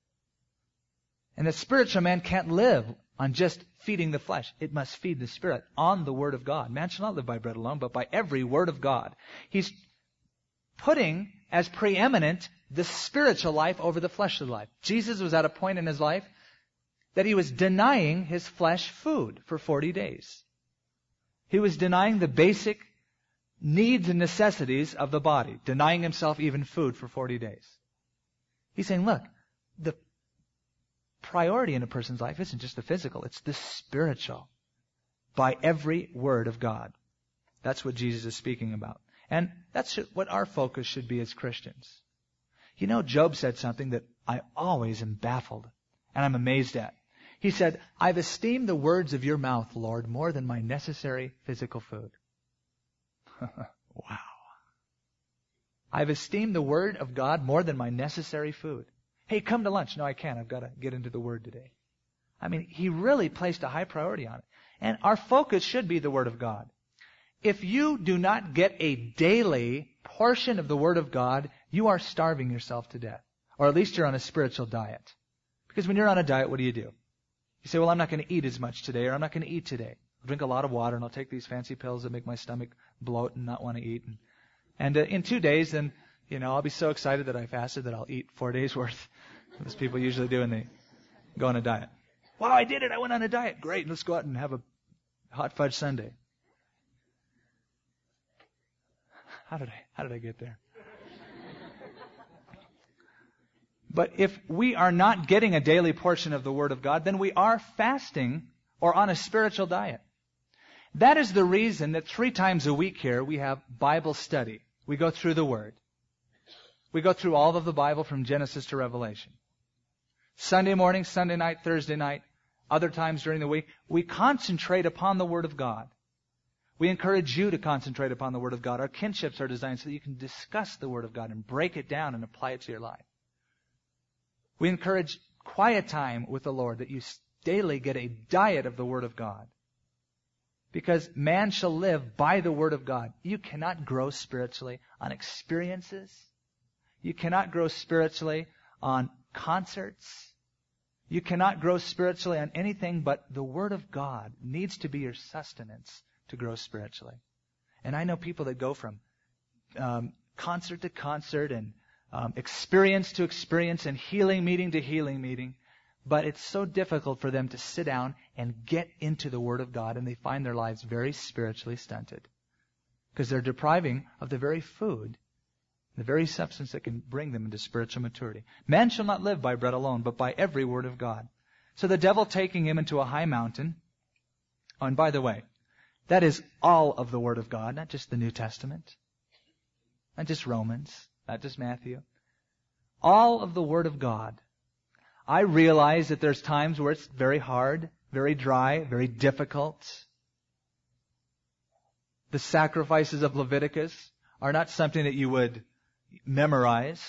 And the spiritual man can't live on just feeding the flesh. It must feed the spirit on the Word of God. Man shall not live by bread alone, but by every word of God. He's putting as preeminent the spiritual life over the fleshly life. Jesus was at a point in his life that he was denying his flesh food for forty days. He was denying the basic needs and necessities of the body, denying himself even food for forty days. He's saying, look, the priority in a person's life isn't just the physical, it's the spiritual. By every word of God. That's what Jesus is speaking about. And that's what our focus should be as Christians. You know, Job said something that I always am baffled and I'm amazed at. He said, I've esteemed the words of your mouth, Lord, more than my necessary physical food. Wow. I've esteemed the Word of God more than my necessary food. Hey, come to lunch. No, I can't. I've got to get into the Word today. I mean, he really placed a high priority on it. And our focus should be the Word of God. If you do not get a daily portion of the Word of God, you are starving yourself to death. Or at least you're on a spiritual diet. Because when you're on a diet, what do you do? You say, well, I'm not going to eat as much today, or I'm not going to eat today. I'll drink a lot of water, and I'll take these fancy pills that make my stomach bloat and not want to eat. And, and uh, in two days, then, you know, I'll be so excited that I fasted that I'll eat four days worth. As people usually do when they go on a diet. Wow, I did it. I went on a diet. Great. Let's go out and have a hot fudge sundae. How did I, how did I get there? But if we are not getting a daily portion of the Word of God, then we are fasting or on a spiritual diet. That is the reason that three times a week here we have Bible study. We go through the Word. We go through all of the Bible from Genesis to Revelation. Sunday morning, Sunday night, Thursday night, other times during the week, we concentrate upon the Word of God. We encourage you to concentrate upon the Word of God. Our kinships are designed so that you can discuss the Word of God and break it down and apply it to your life. We encourage quiet time with the Lord, that you daily get a diet of the Word of God. Because man shall live by the Word of God. You cannot grow spiritually on experiences. You cannot grow spiritually on concerts. You cannot grow spiritually on anything but the Word of God needs to be your sustenance to grow spiritually. And I know people that go from um, concert to concert and um, experience to experience and healing meeting to healing meeting, but it's so difficult for them to sit down and get into the Word of God, and they find their lives very spiritually stunted because they're depriving of the very food, the very substance that can bring them into spiritual maturity. Man shall not live by bread alone, but by every word of God. So the devil taking him into a high mountain, oh, and by the way, that is all of the Word of God, not just the New Testament, not just Romans, not just Matthew. All of the Word of God. I realize that there's times where it's very hard, very dry, very difficult. The sacrifices of Leviticus are not something that you would memorize.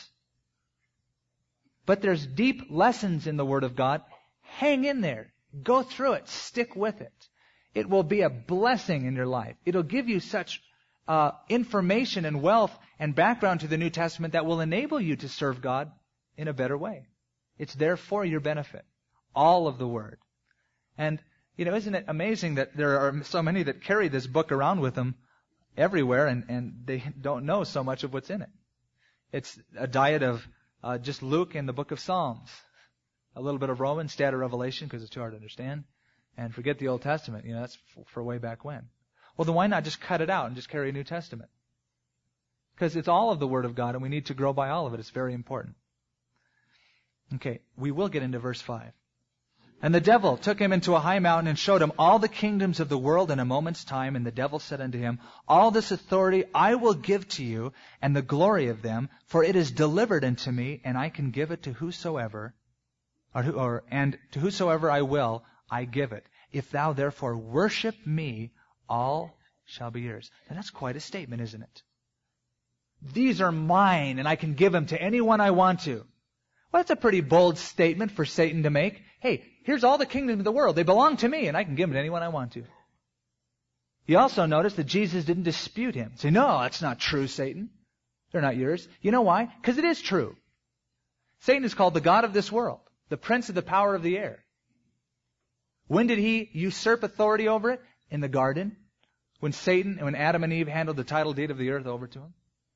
But there's deep lessons in the Word of God. Hang in there. Go through it. Stick with it. It will be a blessing in your life. It'll give you such uh, information and wealth and background to the New Testament that will enable you to serve God in a better way. It's there for your benefit. All of the Word. And, you know, isn't it amazing that there are so many that carry this book around with them everywhere and, and they don't know so much of what's in it. It's a diet of uh, just Luke and the book of Psalms. A little bit of Romans, stay out of Revelation because it's too hard to understand. And forget the Old Testament. You know, that's f- for way back when. Well, then why not just cut it out and just carry a New Testament? Because it's all of the Word of God and we need to grow by all of it. It's very important. Okay, we will get into verse five. And the devil took him into a high mountain and showed him all the kingdoms of the world in a moment's time. And the devil said unto him, all this authority I will give to you, and the glory of them, for it is delivered unto me, and I can give it to whosoever, or, who, or and to whosoever I will, I give it. If thou therefore worship me, all shall be yours. Now that's quite a statement, isn't it? These are mine, and I can give them to anyone I want to. Well, that's a pretty bold statement for Satan to make. Hey, here's all the kingdoms of the world. They belong to me, and I can give them to anyone I want to. You also notice that Jesus didn't dispute him. Say, no, that's not true, Satan. They're not yours. You know why? Because it is true. Satan is called the god of this world, the prince of the power of the air. When did he usurp authority over it? In the garden. When Satan, when Adam and Eve handed the title deed of the earth over to him.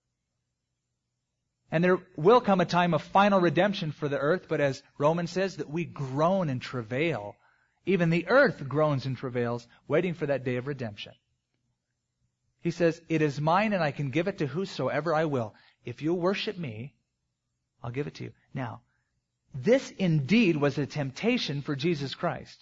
And there will come a time of final redemption for the earth, but as Romans says, that we groan and travail. Even the earth groans and travails, waiting for that day of redemption. He says, it is mine and I can give it to whosoever I will. If you worship me, I'll give it to you. Now, this indeed was a temptation for Jesus Christ.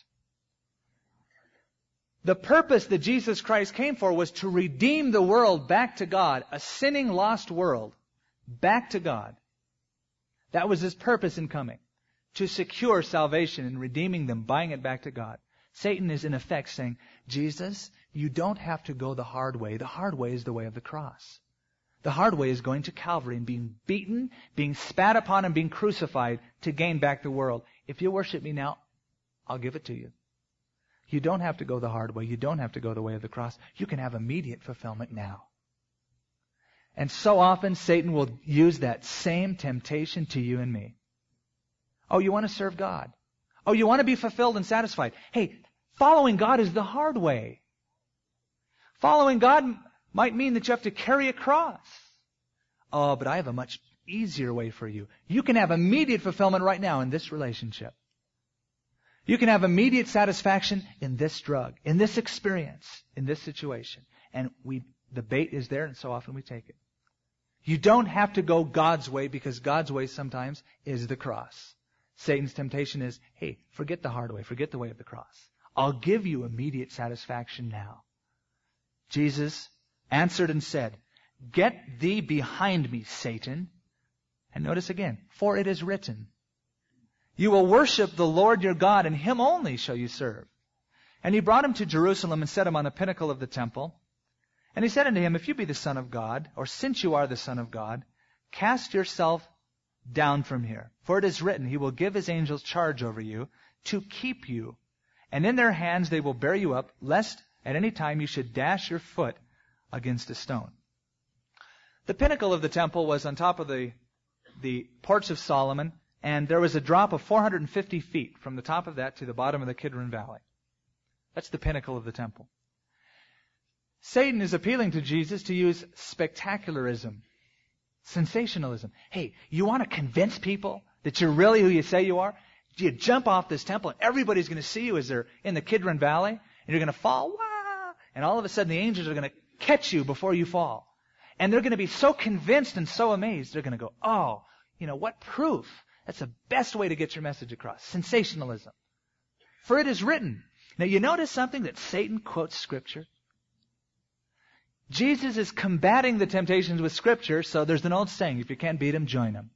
The purpose that Jesus Christ came for was to redeem the world back to God, a sinning, lost world. Back to God. That was His purpose in coming. To secure salvation and redeeming them, buying it back to God. Satan is in effect saying, Jesus, you don't have to go the hard way. The hard way is the way of the cross. The hard way is going to Calvary and being beaten, being spat upon, and being crucified to gain back the world. If you worship me now, I'll give it to you. You don't have to go the hard way. You don't have to go the way of the cross. You can have immediate fulfillment now. And so often Satan will use that same temptation to you and me. Oh, you want to serve God. Oh, you want to be fulfilled and satisfied. Hey, following God is the hard way. Following God might mean that you have to carry a cross. Oh, but I have a much easier way for you. You can have immediate fulfillment right now in this relationship. You can have immediate satisfaction in this drug, in this experience, in this situation. And we, the bait is there, and so often we take it. You don't have to go God's way, because God's way sometimes is the cross. Satan's temptation is, hey, forget the hard way. Forget the way of the cross. I'll give you immediate satisfaction now. Jesus answered and said, "Get thee behind me, Satan." And notice again, "For it is written, you will worship the Lord your God, and him only shall you serve." And he brought him to Jerusalem and set him on the pinnacle of the temple. And he said unto him, "If you be the Son of God, or since you are the Son of God, cast yourself down from here. For it is written, he will give his angels charge over you to keep you. And in their hands they will bear you up, lest at any time you should dash your foot against a stone." The pinnacle of the temple was on top of the, the porch of Solomon, and there was a drop of four hundred fifty feet from the top of that to the bottom of the Kidron Valley. That's the pinnacle of the temple. Satan is appealing to Jesus to use spectacularism, sensationalism. Hey, you want to convince people that you're really who you say you are? You jump off this temple and everybody's going to see you as they're in the Kidron Valley, and you're going to fall, wah, and all of a sudden the angels are going to catch you before you fall. And they're going to be so convinced and so amazed, they're going to go, oh, you know, what proof? That's the best way to get your message across. Sensationalism. For it is written. Now you notice something, that Satan quotes Scripture? Jesus is combating the temptations with Scripture, so there's an old saying, if you can't beat him, join him.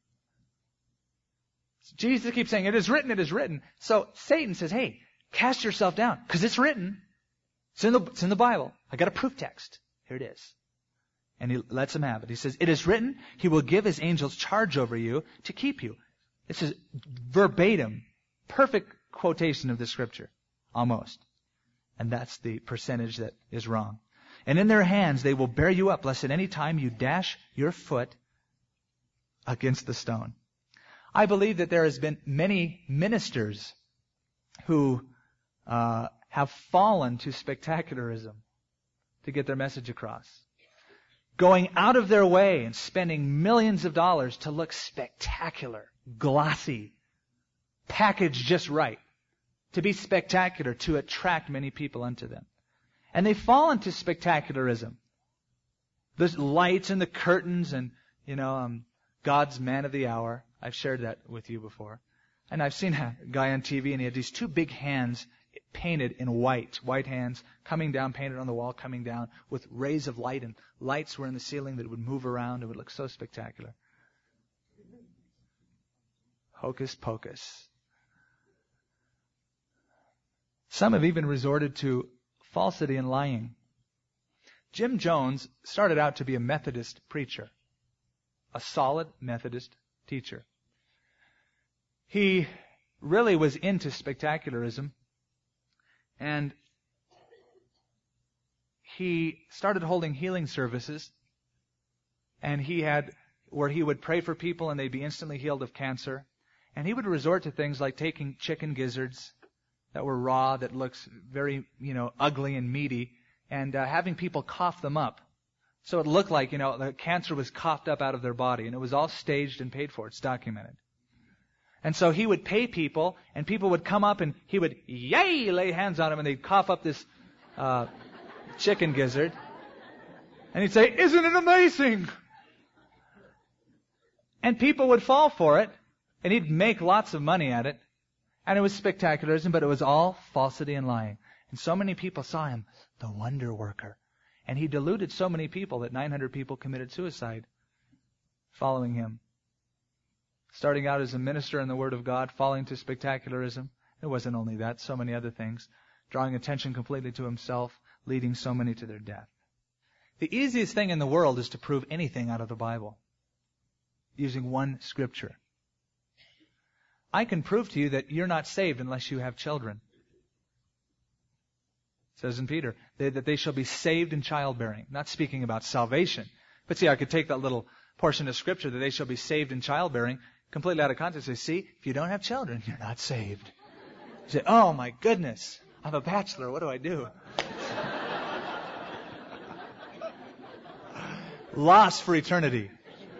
Jesus keeps saying, it is written, it is written. So Satan says, hey, cast yourself down, because it's written. It's in, the, it's in the Bible. I got a proof text. Here it is. And he lets him have it. He says, it is written, he will give his angels charge over you to keep you. This is verbatim, perfect quotation of the Scripture. Almost. And that's the percentage that is wrong. And in their hands they will bear you up, lest at any time you dash your foot against the stone. I believe that there has been many ministers who uh, have fallen to spectacularism to get their message across. Going out of their way and spending millions of dollars to look spectacular, glossy, packaged just right, to be spectacular, to attract many people unto them. And they fall into spectacularism. There's lights and the curtains and, you know, um, God's man of the hour. I've shared that with you before. And I've seen a guy on T V and he had these two big hands painted in white, white hands, coming down, painted on the wall, coming down with rays of light, and lights were in the ceiling that would move around. It would look so spectacular. Hocus pocus. Some have even resorted to falsity and lying. Jim Jones started out to be a Methodist preacher, a solid Methodist teacher. He really was into spectacularism, and he started holding healing services, and he had where he would pray for people and they'd be instantly healed of cancer. And he would resort to things like taking chicken gizzards that were raw, that looks very, you know, ugly and meaty, and uh, having people cough them up. So it looked like, you know, the cancer was coughed up out of their body, and it was all staged and paid for. It's documented. And so he would pay people, and people would come up, and he would, yay, lay hands on them, and they'd cough up this uh, chicken gizzard. And he'd say, isn't it amazing? And people would fall for it, and he'd make lots of money at it. And it was spectacularism, but it was all falsity and lying. And so many people saw him, the wonder worker. And he deluded so many people that nine hundred people committed suicide following him. Starting out as a minister in the Word of God, falling to spectacularism. It wasn't only that, so many other things. Drawing attention completely to himself, leading so many to their death. The easiest thing in the world is to prove anything out of the Bible, using one scripture. I can prove to you that you're not saved unless you have children. It says in Peter they, that they shall be saved in childbearing. Not speaking about salvation. But see, I could take that little portion of scripture that they shall be saved in childbearing completely out of context. And say, see, if you don't have children, you're not saved. You say, oh my goodness, I'm a bachelor. What do I do? Lost for eternity.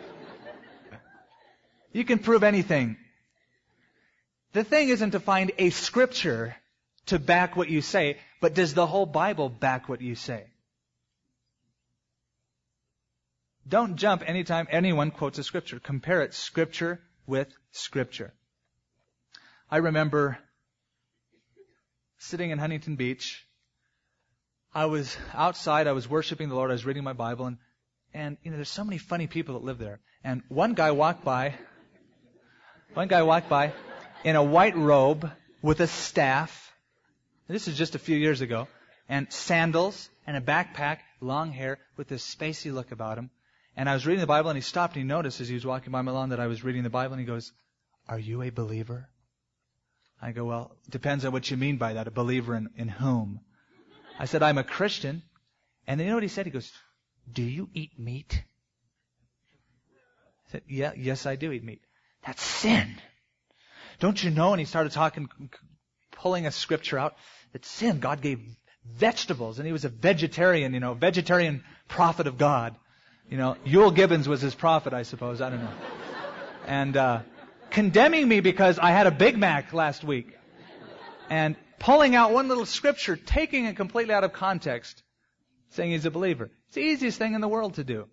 You can prove anything. The thing isn't to find a scripture to back what you say, but does the whole Bible back what you say? Don't jump anytime anyone quotes a scripture. Compare it, scripture with scripture. I remember sitting in Huntington Beach. I was outside, I was worshiping the Lord, I was reading my Bible, and, and you know, there's so many funny people that live there. And one guy walked by, one guy walked by in a white robe with a staff. This is just a few years ago. And sandals and a backpack, long hair, with this spacey look about him. And I was reading the Bible, and he stopped and he noticed as he was walking by my lawn that I was reading the Bible, and he goes, "Are you a believer?" I go, "Well, it depends on what you mean by that. A believer in, in whom?" I said, "I'm a Christian." And then you know what he said? He goes, "Do you eat meat?" I said, "Yeah, yes, I do eat meat." "That's sin. Don't you know?" And he started talking, pulling a scripture out. It's sin. God gave vegetables, and he was a vegetarian, you know, vegetarian prophet of God. You know, Yule Gibbons was his prophet, I suppose. I don't know. And uh, condemning me because I had a Big Mac last week. And pulling out one little scripture, taking it completely out of context, saying he's a believer. It's the easiest thing in the world to do.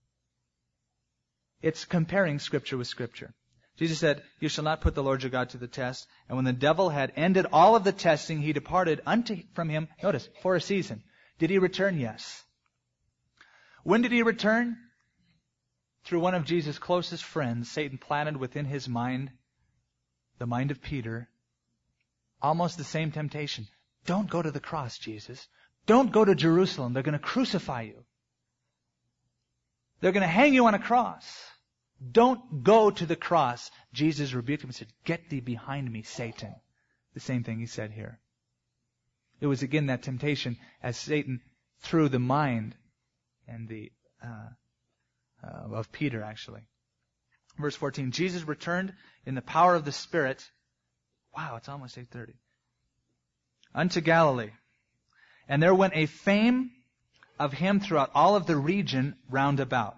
It's comparing scripture with scripture. Jesus said, "You shall not put the Lord your God to the test." And when the devil had ended all of the testing, he departed unto from him, notice, for a season. Did he return? Yes. When did he return? Through one of Jesus' closest friends. Satan planted within his mind, the mind of Peter, almost the same temptation. Don't go to the cross, Jesus. Don't go to Jerusalem. They're going to crucify you. They're going to hang you on a cross. Don't go to the cross. Jesus rebuked him and said, "Get thee behind me, Satan." The same thing he said here. It was again that temptation as Satan threw the mind and the uh, uh, of Peter, actually. Verse fourteen, Jesus returned in the power of the Spirit. Wow, it's almost eight thirty. Unto Galilee. And there went a fame of him throughout all of the region round about.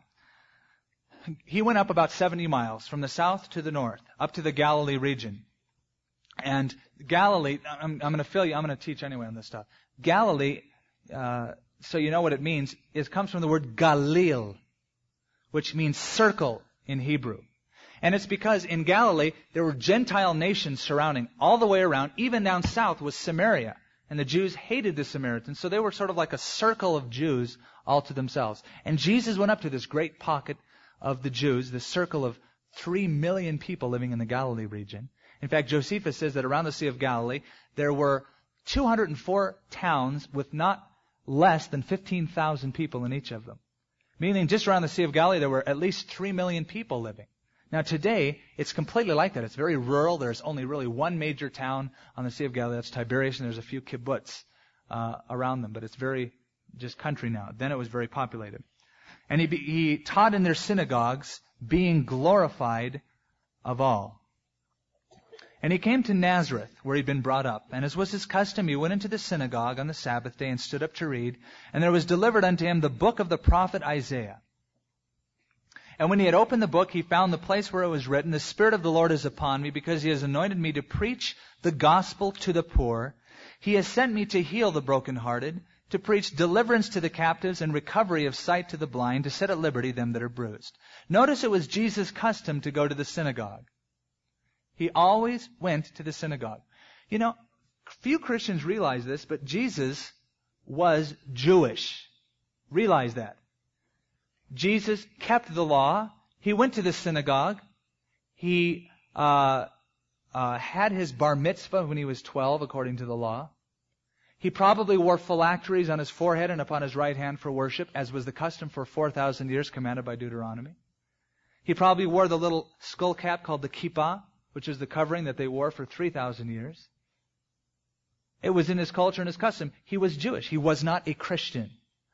He went up about seventy miles from the south to the north, up to the Galilee region. And Galilee, I'm, I'm going to fill you, I'm going to teach anyway on this stuff. Galilee, uh, so you know what it means, it comes from the word Galil, which means circle in Hebrew. And it's because in Galilee, there were Gentile nations surrounding all the way around. Even down south was Samaria. And the Jews hated the Samaritans, so they were sort of like a circle of Jews all to themselves. And Jesus went up to this great pocket of the Jews, this circle of three million people living in the Galilee region. In fact, Josephus says that around the Sea of Galilee, there were two hundred four towns with not less than fifteen thousand people in each of them. Meaning just around the Sea of Galilee, there were at least three million people living. Now today, it's completely like that. It's very rural. There's only really one major town on the Sea of Galilee. That's Tiberias, and there's a few kibbutz uh, around them. But it's very just country now. Then it was very populated. And he, he taught in their synagogues, being glorified of all. And he came to Nazareth, where he'd been brought up. And as was his custom, he went into the synagogue on the Sabbath day and stood up to read. And there was delivered unto him the book of the prophet Isaiah. And when he had opened the book, he found the place where it was written, "The Spirit of the Lord is upon me, because he has anointed me to preach the gospel to the poor. He has sent me to heal the brokenhearted, to preach deliverance to the captives and recovery of sight to the blind, to set at liberty them that are bruised." Notice it was Jesus' custom to go to the synagogue. He always went to the synagogue. You know, few Christians realize this, but Jesus was Jewish. Realize that. Jesus kept the law. He went to the synagogue. He uh, uh, had his bar mitzvah when he was twelve, according to the law. He probably wore phylacteries on his forehead and upon his right hand for worship, as was the custom for four thousand years, commanded by Deuteronomy. He probably wore the little skull cap called the kippah, which is the covering that they wore for three thousand years. It was in his culture and his custom. He was Jewish. He was not a Christian.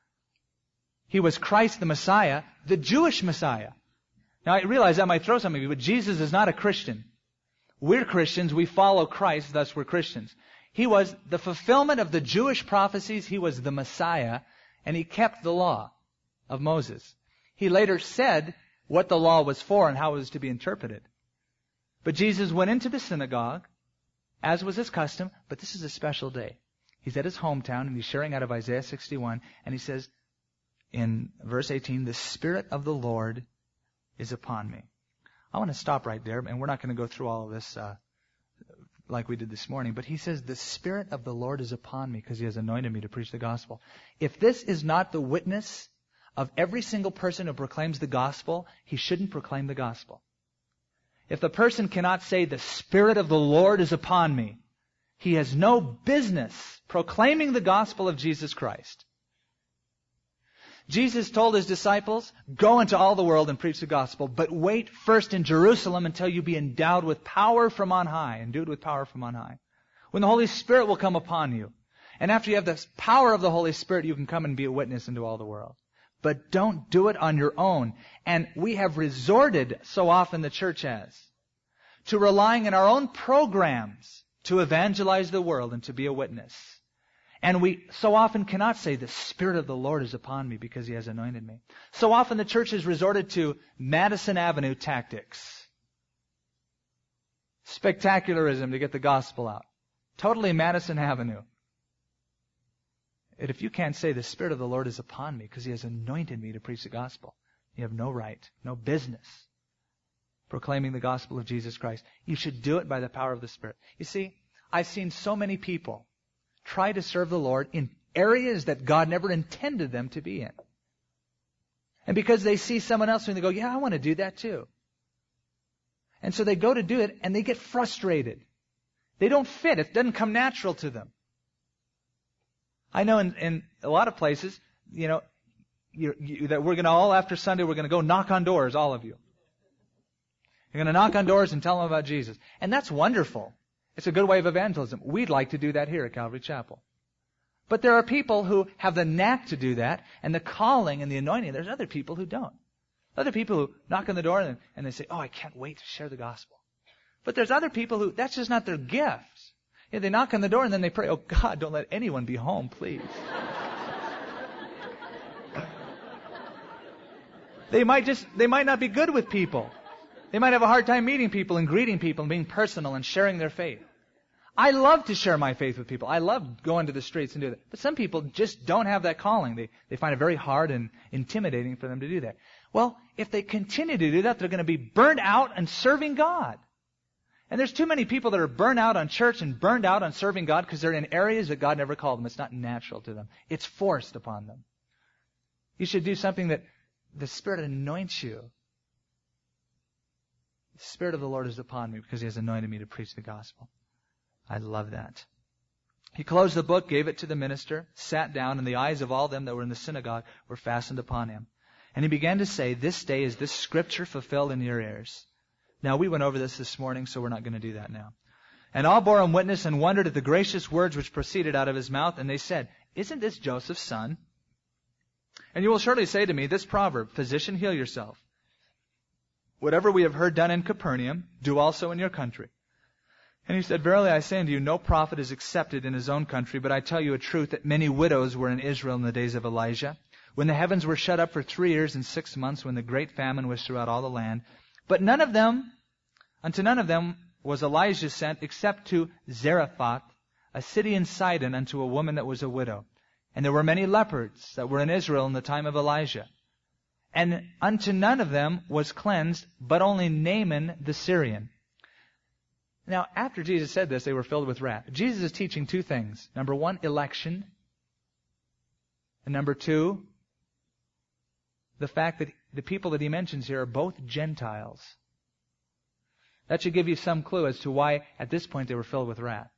He was Christ the Messiah, the Jewish Messiah. Now I realize that might throw some of you, but Jesus is not a Christian. We're Christians. We follow Christ, thus we're Christians. He was the fulfillment of the Jewish prophecies. He was the Messiah, and he kept the law of Moses. He later said what the law was for and how it was to be interpreted. But Jesus went into the synagogue, as was his custom, but this is a special day. He's at his hometown, and he's sharing out of Isaiah sixty-one, and he says, in verse eighteen, the Spirit of the Lord is upon me. I want to stop right there, and we're not going to go through all of this uh, like we did this morning, but he says, the Spirit of the Lord is upon me because he has anointed me to preach the gospel. If this is not the witness of every single person who proclaims the gospel, he shouldn't proclaim the gospel. If the person cannot say, the Spirit of the Lord is upon me, he has no business proclaiming the gospel of Jesus Christ. Jesus told his disciples, go into all the world and preach the gospel, but wait first in Jerusalem until you be endowed with power from on high, endued with power from on high. When the Holy Spirit will come upon you. And after you have the power of the Holy Spirit, you can come and be a witness into all the world. But don't do it on your own. And we have resorted, so often the church has, to relying on our own programs to evangelize the world and to be a witness. And we so often cannot say, the Spirit of the Lord is upon me because he has anointed me. So often the church has resorted to Madison Avenue tactics. Spectacularism to get the gospel out. Totally Madison Avenue. And if you can't say, the Spirit of the Lord is upon me because he has anointed me to preach the gospel, you have no right, no business proclaiming the gospel of Jesus Christ. You should do it by the power of the Spirit. You see, I've seen so many people try to serve the Lord in areas that God never intended them to be in. And because they see someone else and they go, yeah, I want to do that too. And so they go to do it and they get frustrated. They don't fit. It doesn't come natural to them. I know in, in a lot of places, you know, you, you, that we're going to all after Sunday, we're going to go knock on doors, all of you. You're going to knock on doors and tell them about Jesus. And that's wonderful. It's a good way of evangelism. We'd like to do that here at Calvary Chapel. But there are people who have the knack to do that, and the calling and the anointing. There's other people who don't. Other people who knock on the door and, and they say, oh, I can't wait to share the gospel. But there's other people who, that's just not their gift. Yeah, they knock on the door and then they pray, oh God, don't let anyone be home, please. They might just, they might not be good with people. They might have a hard time meeting people and greeting people and being personal and sharing their faith. I love to share my faith with people. I love going to the streets and do that. But some people just don't have that calling. They, they find it very hard and intimidating for them to do that. Well, if they continue to do that, they're going to be burned out on serving God. And there's too many people that are burned out on church and burned out on serving God because they're in areas that God never called them. It's not natural to them. It's forced upon them. You should do something that the Spirit anoints you. The Spirit of the Lord is upon me because he has anointed me to preach the gospel. I love that. He closed the book, gave it to the minister, sat down, and the eyes of all them that were in the synagogue were fastened upon him. And he began to say, this day is this scripture fulfilled in your ears. Now, we went over this this morning, so we're not going to do that now. And all bore him witness and wondered at the gracious words which proceeded out of his mouth. And they said, isn't this Joseph's son? And you will surely say to me this proverb, physician, heal yourself. Whatever we have heard done in Capernaum, do also in your country. And he said, verily I say unto you, no prophet is accepted in his own country, but I tell you a truth that many widows were in Israel in the days of Elijah, when the heavens were shut up for three years and six months, when the great famine was throughout all the land. But none of them, unto none of them was Elijah sent, except to Zarephath, a city in Sidon, unto a woman that was a widow. And there were many lepers that were in Israel in the time of Elijah. And unto none of them was cleansed, but only Naaman the Syrian. Now, after Jesus said this, they were filled with wrath. Jesus is teaching two things. Number one, election. And number two, the fact that the people that he mentions here are both Gentiles. That should give you some clue as to why, at this point, they were filled with wrath.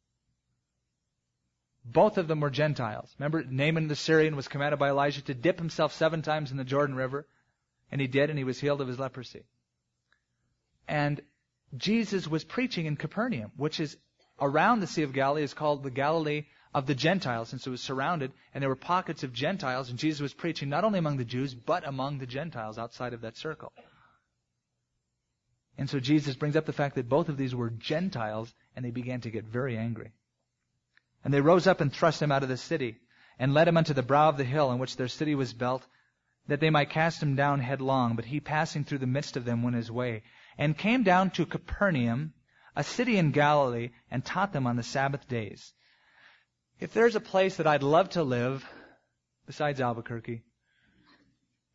Both of them were Gentiles. Remember, Naaman the Syrian was commanded by Elijah to dip himself seven times in the Jordan River. And he did, and he was healed of his leprosy. And Jesus was preaching in Capernaum, which is around the Sea of Galilee, is called the Galilee of the Gentiles, since it was surrounded, and there were pockets of Gentiles, and Jesus was preaching not only among the Jews, but among the Gentiles outside of that circle. And so Jesus brings up the fact that both of these were Gentiles, and they began to get very angry. And they rose up and thrust him out of the city, and led him unto the brow of the hill on which their city was built, that they might cast him down headlong. But he, passing through the midst of them, went his way, and came down to Capernaum, a city in Galilee, and taught them on the Sabbath days. If there's a place that I'd love to live, besides Albuquerque,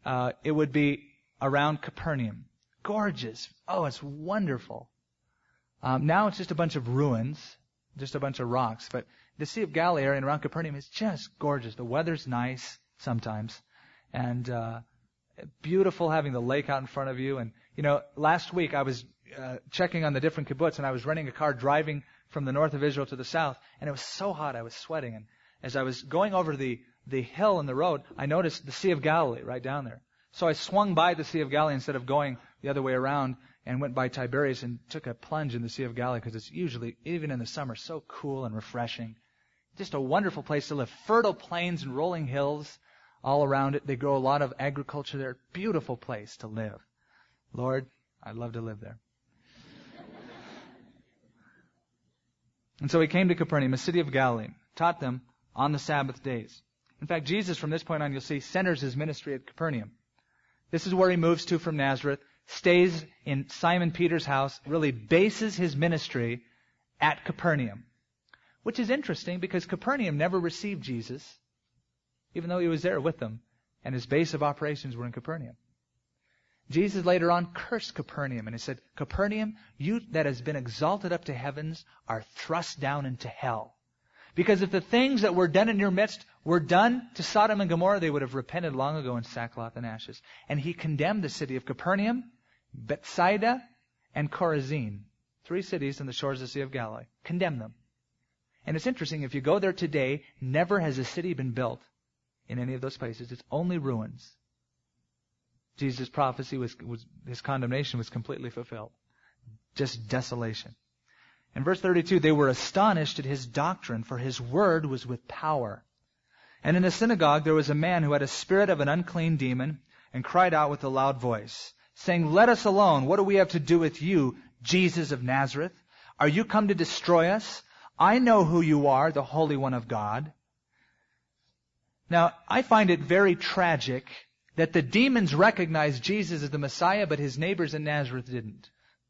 uh, it would be around Capernaum. Gorgeous. Oh, it's wonderful. Um, now it's just a bunch of ruins, just a bunch of rocks. But the Sea of Galilee area and around Capernaum is just gorgeous. The weather's nice sometimes. And uh, beautiful having the lake out in front of you. And, you know, last week I was uh, checking on the different kibbutz, and I was renting a car driving from the north of Israel to the south. And it was so hot, I was sweating. And as I was going over the, the hill and the road, I noticed the Sea of Galilee right down there. So I swung by the Sea of Galilee instead of going the other way around, and went by Tiberias and took a plunge in the Sea of Galilee, because it's usually, even in the summer, so cool and refreshing. Just a wonderful place to live. Fertile plains and rolling hills all around it. They grow a lot of agriculture there. Beautiful place to live. Lord, I'd love to live there. And so he came to Capernaum, a city of Galilee, taught them on the Sabbath days. In fact, Jesus, from this point on, you'll see, centers his ministry at Capernaum. This is where he moves to from Nazareth, stays in Simon Peter's house, really bases his ministry at Capernaum. Which is interesting, because Capernaum never received Jesus, even though he was there with them, and his base of operations were in Capernaum. Jesus later on cursed Capernaum, and he said, Capernaum, you that has been exalted up to heavens are thrust down into hell. Because if the things that were done in your midst were done to Sodom and Gomorrah, they would have repented long ago in sackcloth and ashes. And he condemned the city of Capernaum, Bethsaida, and Chorazin, three cities on the shores of the Sea of Galilee. Condemned them. And it's interesting, if you go there today, never has a city been built in any of those places. It's only ruins. Jesus' prophecy was, was his condemnation was completely fulfilled. Just desolation. In verse thirty-two, they were astonished at his doctrine, for his word was with power. And in the synagogue there was a man who had a spirit of an unclean demon, and cried out with a loud voice, saying, Let us alone. What do we have to do with you, Jesus of Nazareth? Are you come to destroy us? I know who you are, the Holy One of God. Now, I find it very tragic that the demons recognized Jesus as the Messiah, but his neighbors in Nazareth didn't.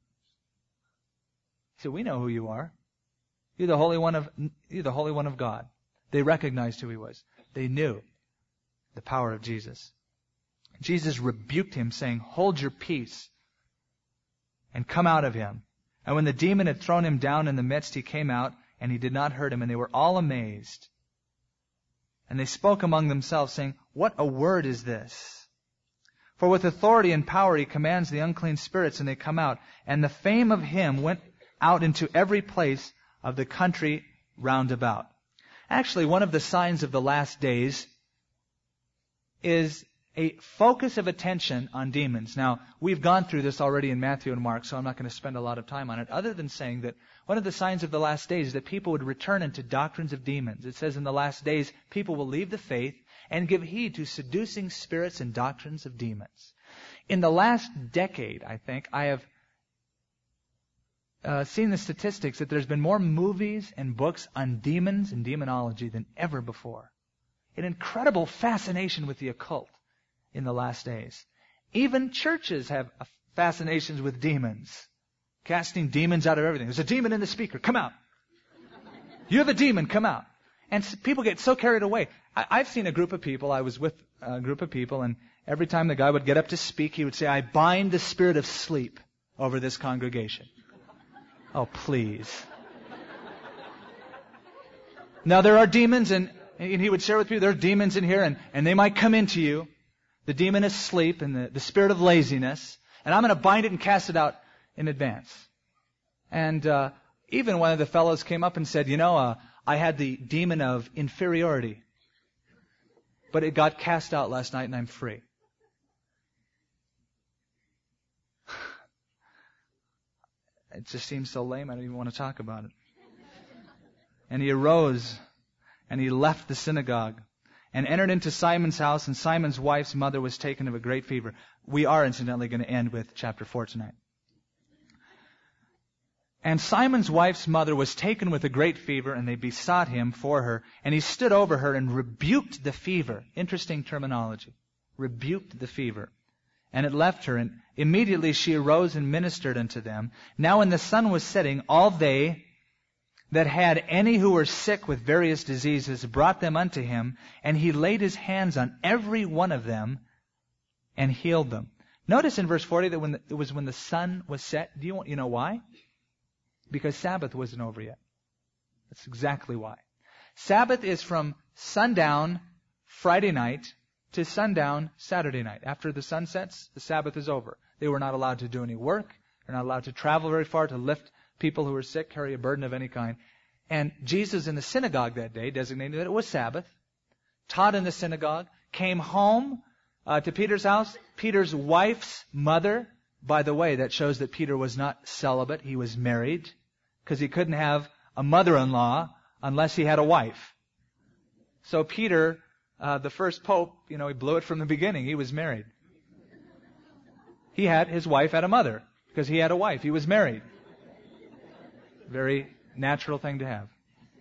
He said, we know who you are. You're the Holy One of, you're the Holy One of God. They recognized who he was. They knew the power of Jesus. Jesus rebuked him, saying, Hold your peace and come out of him. And when the demon had thrown him down in the midst, he came out, and he did not hurt him, and they were all amazed. And they spoke among themselves, saying, What a word is this? For with authority and power he commands the unclean spirits, and they come out. And the fame of him went out into every place of the country round about. Actually, one of the signs of the last days is a focus of attention on demons. Now, we've gone through this already in Matthew and Mark, so I'm not going to spend a lot of time on it, other than saying that one of the signs of the last days is that people would return into doctrines of demons. It says in the last days, people will leave the faith and give heed to seducing spirits and doctrines of demons. In the last decade, I think, I have uh, seen the statistics that there's been more movies and books on demons and demonology than ever before. An incredible fascination with the occult in the last days. Even churches have fascinations with demons. Casting demons out of everything. There's a demon in the speaker. Come out. You have a demon. Come out. And people get so carried away. I, I've seen a group of people. I was with a group of people, and every time the guy would get up to speak, he would say, I bind the spirit of sleep over this congregation. Oh, please. Now, there are demons, and, and he would share with people, there are demons in here, and, and they might come into you. The demon is sleep and the, the spirit of laziness. And I'm going to bind it and cast it out in advance. And uh, even one of the fellows came up and said, you know, uh, I had the demon of inferiority. But it got cast out last night and I'm free. It just seems so lame, I don't even want to talk about it. And he arose and he left the synagogue and entered into Simon's house, and Simon's wife's mother was taken of a great fever. We are incidentally going to end with chapter four tonight. And Simon's wife's mother was taken with a great fever, and they besought him for her. And he stood over her and rebuked the fever. Interesting terminology. Rebuked the fever. And it left her, and immediately she arose and ministered unto them. Now when the sun was setting, all they that had any who were sick with various diseases brought them unto him, and he laid his hands on every one of them, and healed them. Notice in verse forty that when the, it was when the sun was set. Do you, you know why? Because Sabbath wasn't over yet. That's exactly why. Sabbath is from sundown Friday night to sundown Saturday night. After the sun sets, the Sabbath is over. They were not allowed to do any work. They're not allowed to travel very far to lift people who were sick, carry a burden of any kind. And Jesus in the synagogue that day designated that it was Sabbath, taught in the synagogue, came home uh, to Peter's house. Peter's wife's mother, by the way, that shows that Peter was not celibate. He was married, because he couldn't have a mother-in-law unless he had a wife. So Peter, uh, the first pope, you know, he blew it from the beginning. He was married. He had, his wife had a mother, because he had a wife. He was married. Very natural thing to have.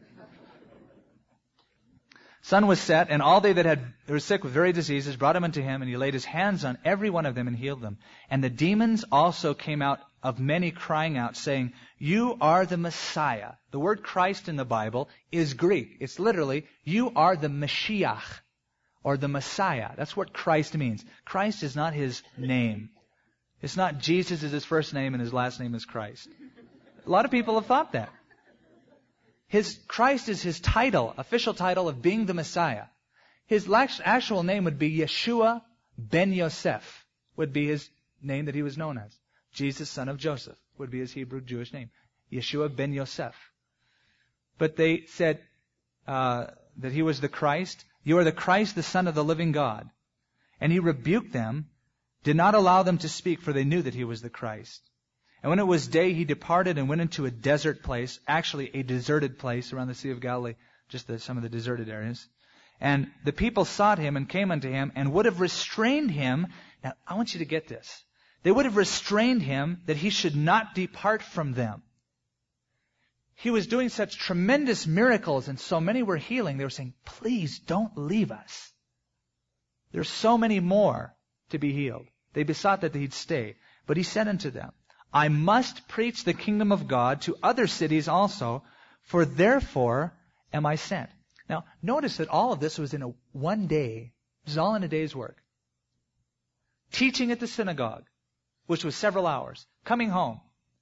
Sun was set, and all they that had were sick with various diseases brought him unto him, and he laid his hands on every one of them and healed them. And the demons also came out of many, crying out, saying, You are the Messiah. The word Christ in the Bible is Greek. It's literally, you are the Mashiach, or the Messiah. That's what Christ means. Christ is not his name. It's not Jesus is his first name and his last name is Christ. A lot of people have thought that. His Christ is his title, official title of being the Messiah. His actual name would be Yeshua ben Yosef, would be his name that he was known as. Jesus, son of Joseph, would be his Hebrew Jewish name. Yeshua ben Yosef. But they said uh, that he was the Christ. You are the Christ, the Son of the living God. And he rebuked them, did not allow them to speak, for they knew that he was the Christ. And when it was day, he departed and went into a desert place, actually a deserted place around the Sea of Galilee, just the, some of the deserted areas. And the people sought him and came unto him and would have restrained him. Now, I want you to get this. They would have restrained him that he should not depart from them. He was doing such tremendous miracles and so many were healing. They were saying, please don't leave us. There's so many more to be healed. They besought that he'd stay. But he said unto them, I must preach the kingdom of God to other cities also, for therefore am I sent. Now, notice that all of this was in a one day. This is all in a day's work. Teaching at the synagogue, which was several hours. Coming home.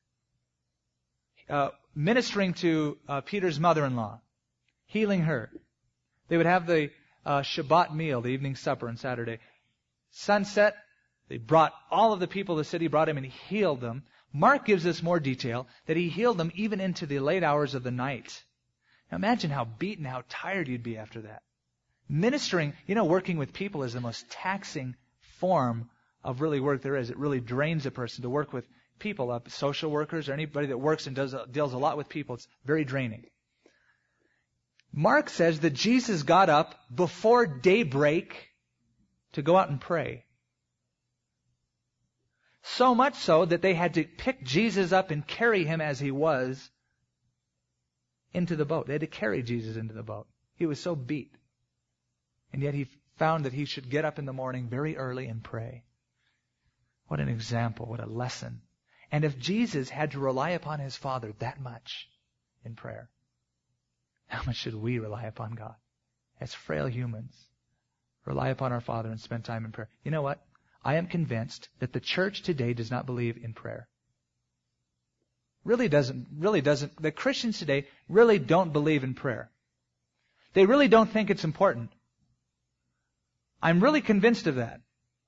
Uh, ministering to uh, Peter's mother-in-law. Healing her. They would have the uh, Shabbat meal, the evening supper on Saturday. Sunset, they brought all of the people of the city, brought him and he healed them. Mark gives us more detail, that he healed them even into the late hours of the night. Now imagine how beaten, how tired you'd be after that. Ministering, you know, working with people is the most taxing form of really work there is. It really drains a person to work with people, uh, social workers or anybody that works and does uh, deals a lot with people. It's very draining. Mark says that Jesus got up before daybreak to go out and pray. So much so that they had to pick Jesus up and carry him as he was into the boat. They had to carry Jesus into the boat. He was so beat. And yet he found that he should get up in the morning very early and pray. What an example, what a lesson. And if Jesus had to rely upon his Father that much in prayer, how much should we rely upon God? As frail humans, rely upon our Father and spend time in prayer. You know what? I am convinced that the church today does not believe in prayer. Really doesn't, really doesn't. The Christians today really don't believe in prayer. They really don't think it's important. I'm really convinced of that.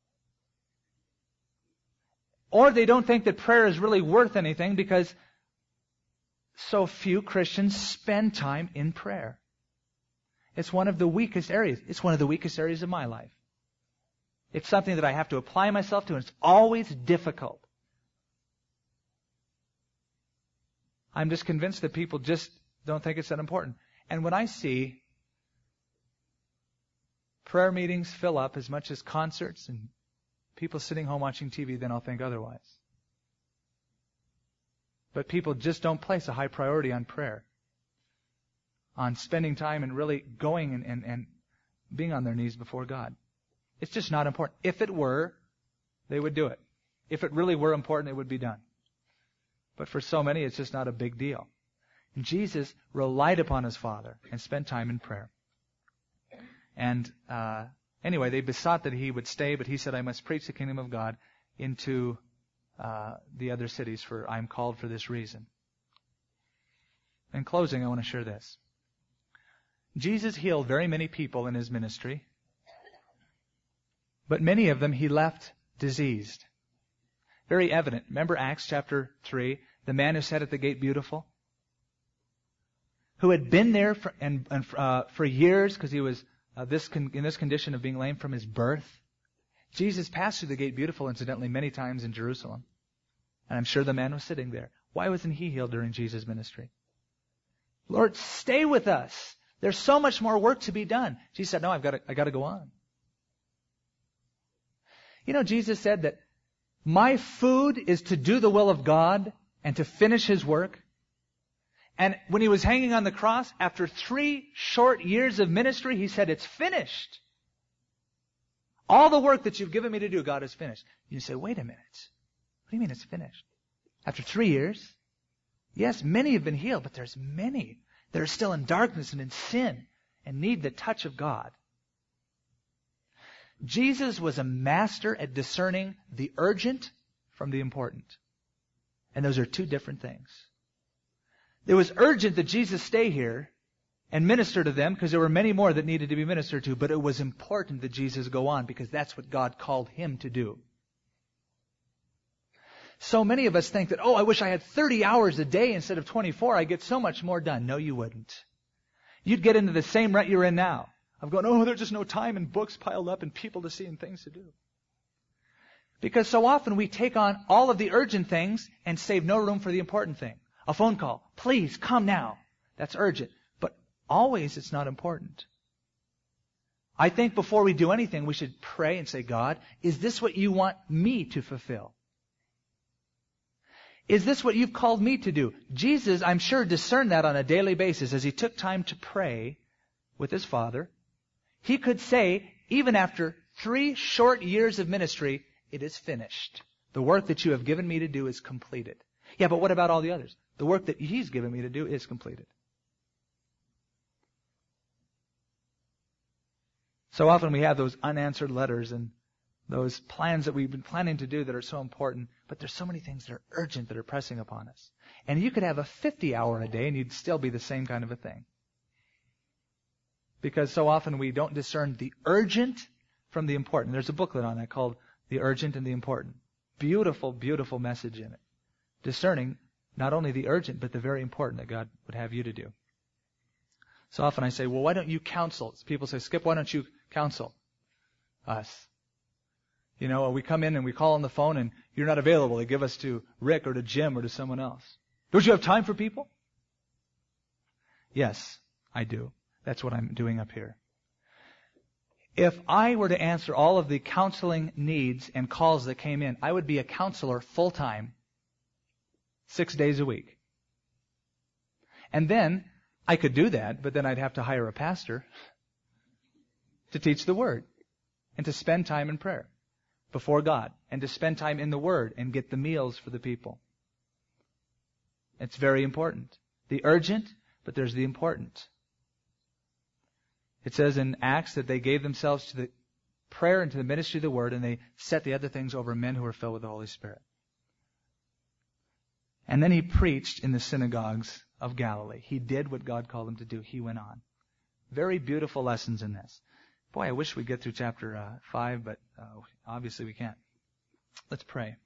Or they don't think that prayer is really worth anything because so few Christians spend time in prayer. It's one of the weakest areas. It's one of the weakest areas of my life. It's something that I have to apply myself to, and it's always difficult. I'm just convinced that people just don't think it's that important. And when I see prayer meetings fill up as much as concerts and people sitting home watching T V, then I'll think otherwise. But people just don't place a high priority on prayer, on spending time and really going and, and, and being on their knees before God. It's just not important. If it were, they would do it. If it really were important, it would be done. But for so many, it's just not a big deal. And Jesus relied upon his Father and spent time in prayer. And uh, Anyway, they besought that he would stay, but he said, I must preach the kingdom of God into uh, the other cities, for I am called for this reason. In closing, I want to share this. Jesus healed very many people in his ministry, but many of them he left diseased. Very evident. Remember Acts chapter three, the man who sat at the gate beautiful, who had been there for, and, and uh, for years because he was uh, this con- in this condition of being lame from his birth. Jesus passed through the gate beautiful, incidentally, many times in Jerusalem. And I'm sure the man was sitting there. Why wasn't he healed during Jesus' ministry? Lord, stay with us. There's so much more work to be done. Jesus said, no, I've got to, I got to go on. You know, Jesus said that my food is to do the will of God and to finish His work. And when He was hanging on the cross, after three short years of ministry, He said, it's finished. All the work that you've given me to do, God has finished. You say, wait a minute. What do you mean it's finished? After three years? Yes, many have been healed, but there's many that are still in darkness and in sin and need the touch of God. Jesus was a master at discerning the urgent from the important. And those are two different things. It was urgent that Jesus stay here and minister to them because there were many more that needed to be ministered to, but it was important that Jesus go on because that's what God called Him to do. So many of us think that, oh, I wish I had thirty hours a day instead of twenty-four. I get so much more done. No, you wouldn't. You'd get into the same rut you're in now. I'm going, oh, there's just no time and books piled up and people to see and things to do. Because so often we take on all of the urgent things and save no room for the important thing. A phone call. Please, come now. That's urgent. But always it's not important. I think before we do anything, we should pray and say, God, is this what you want me to fulfill? Is this what you've called me to do? Jesus, I'm sure, discerned that on a daily basis as He took time to pray with His Father. He could say, even after three short years of ministry, it is finished. The work that you have given me to do is completed. Yeah, but what about all the others? The work that He's given me to do is completed. So often we have those unanswered letters and those plans that we've been planning to do that are so important, but there's so many things that are urgent that are pressing upon us. And you could have a fifty hour a day and you'd still be the same kind of a thing. Because so often we don't discern the urgent from the important. There's a booklet on that called The Urgent and the Important. Beautiful, beautiful message in it. Discerning not only the urgent, but the very important that God would have you to do. So often I say, well, why don't you counsel? People say, Skip, why don't you counsel us? You know, we come in and we call on the phone and you're not available. They give us to Rick or to Jim or to someone else. Don't you have time for people? Yes, I do. That's what I'm doing up here. If I were to answer all of the counseling needs and calls that came in, I would be a counselor full-time, six days a week. And then I could do that, but then I'd have to hire a pastor to teach the Word and to spend time in prayer before God and to spend time in the Word and get the meals for the people. It's very important. The urgent, but there's the important. It says in Acts that they gave themselves to the prayer and to the ministry of the Word, and they set the other things over men who were filled with the Holy Spirit. And then He preached in the synagogues of Galilee. He did what God called Him to do. He went on. Very beautiful lessons in this. Boy, I wish we'd get through chapter uh, five, but uh, obviously we can't. Let's pray.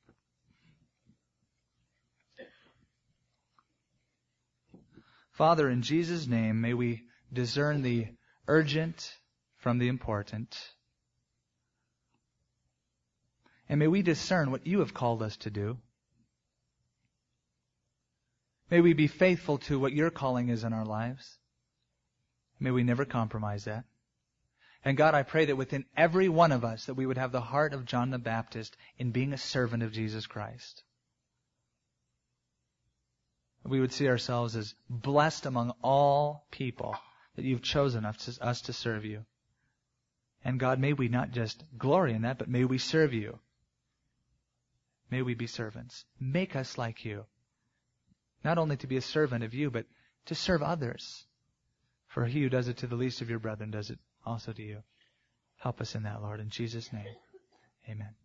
Father, in Jesus' name, may we discern the urgent from the important. And may we discern what You have called us to do. May we be faithful to what Your calling is in our lives. May we never compromise that. And God, I pray that within every one of us that we would have the heart of John the Baptist in being a servant of Jesus Christ. We would see ourselves as blessed among all people that You've chosen us to serve You. And God, may we not just glory in that, but may we serve You. May we be servants. Make us like You. Not only to be a servant of You, but to serve others. For he who does it to the least of your brethren does it also to you. Help us in that, Lord. In Jesus' name, amen.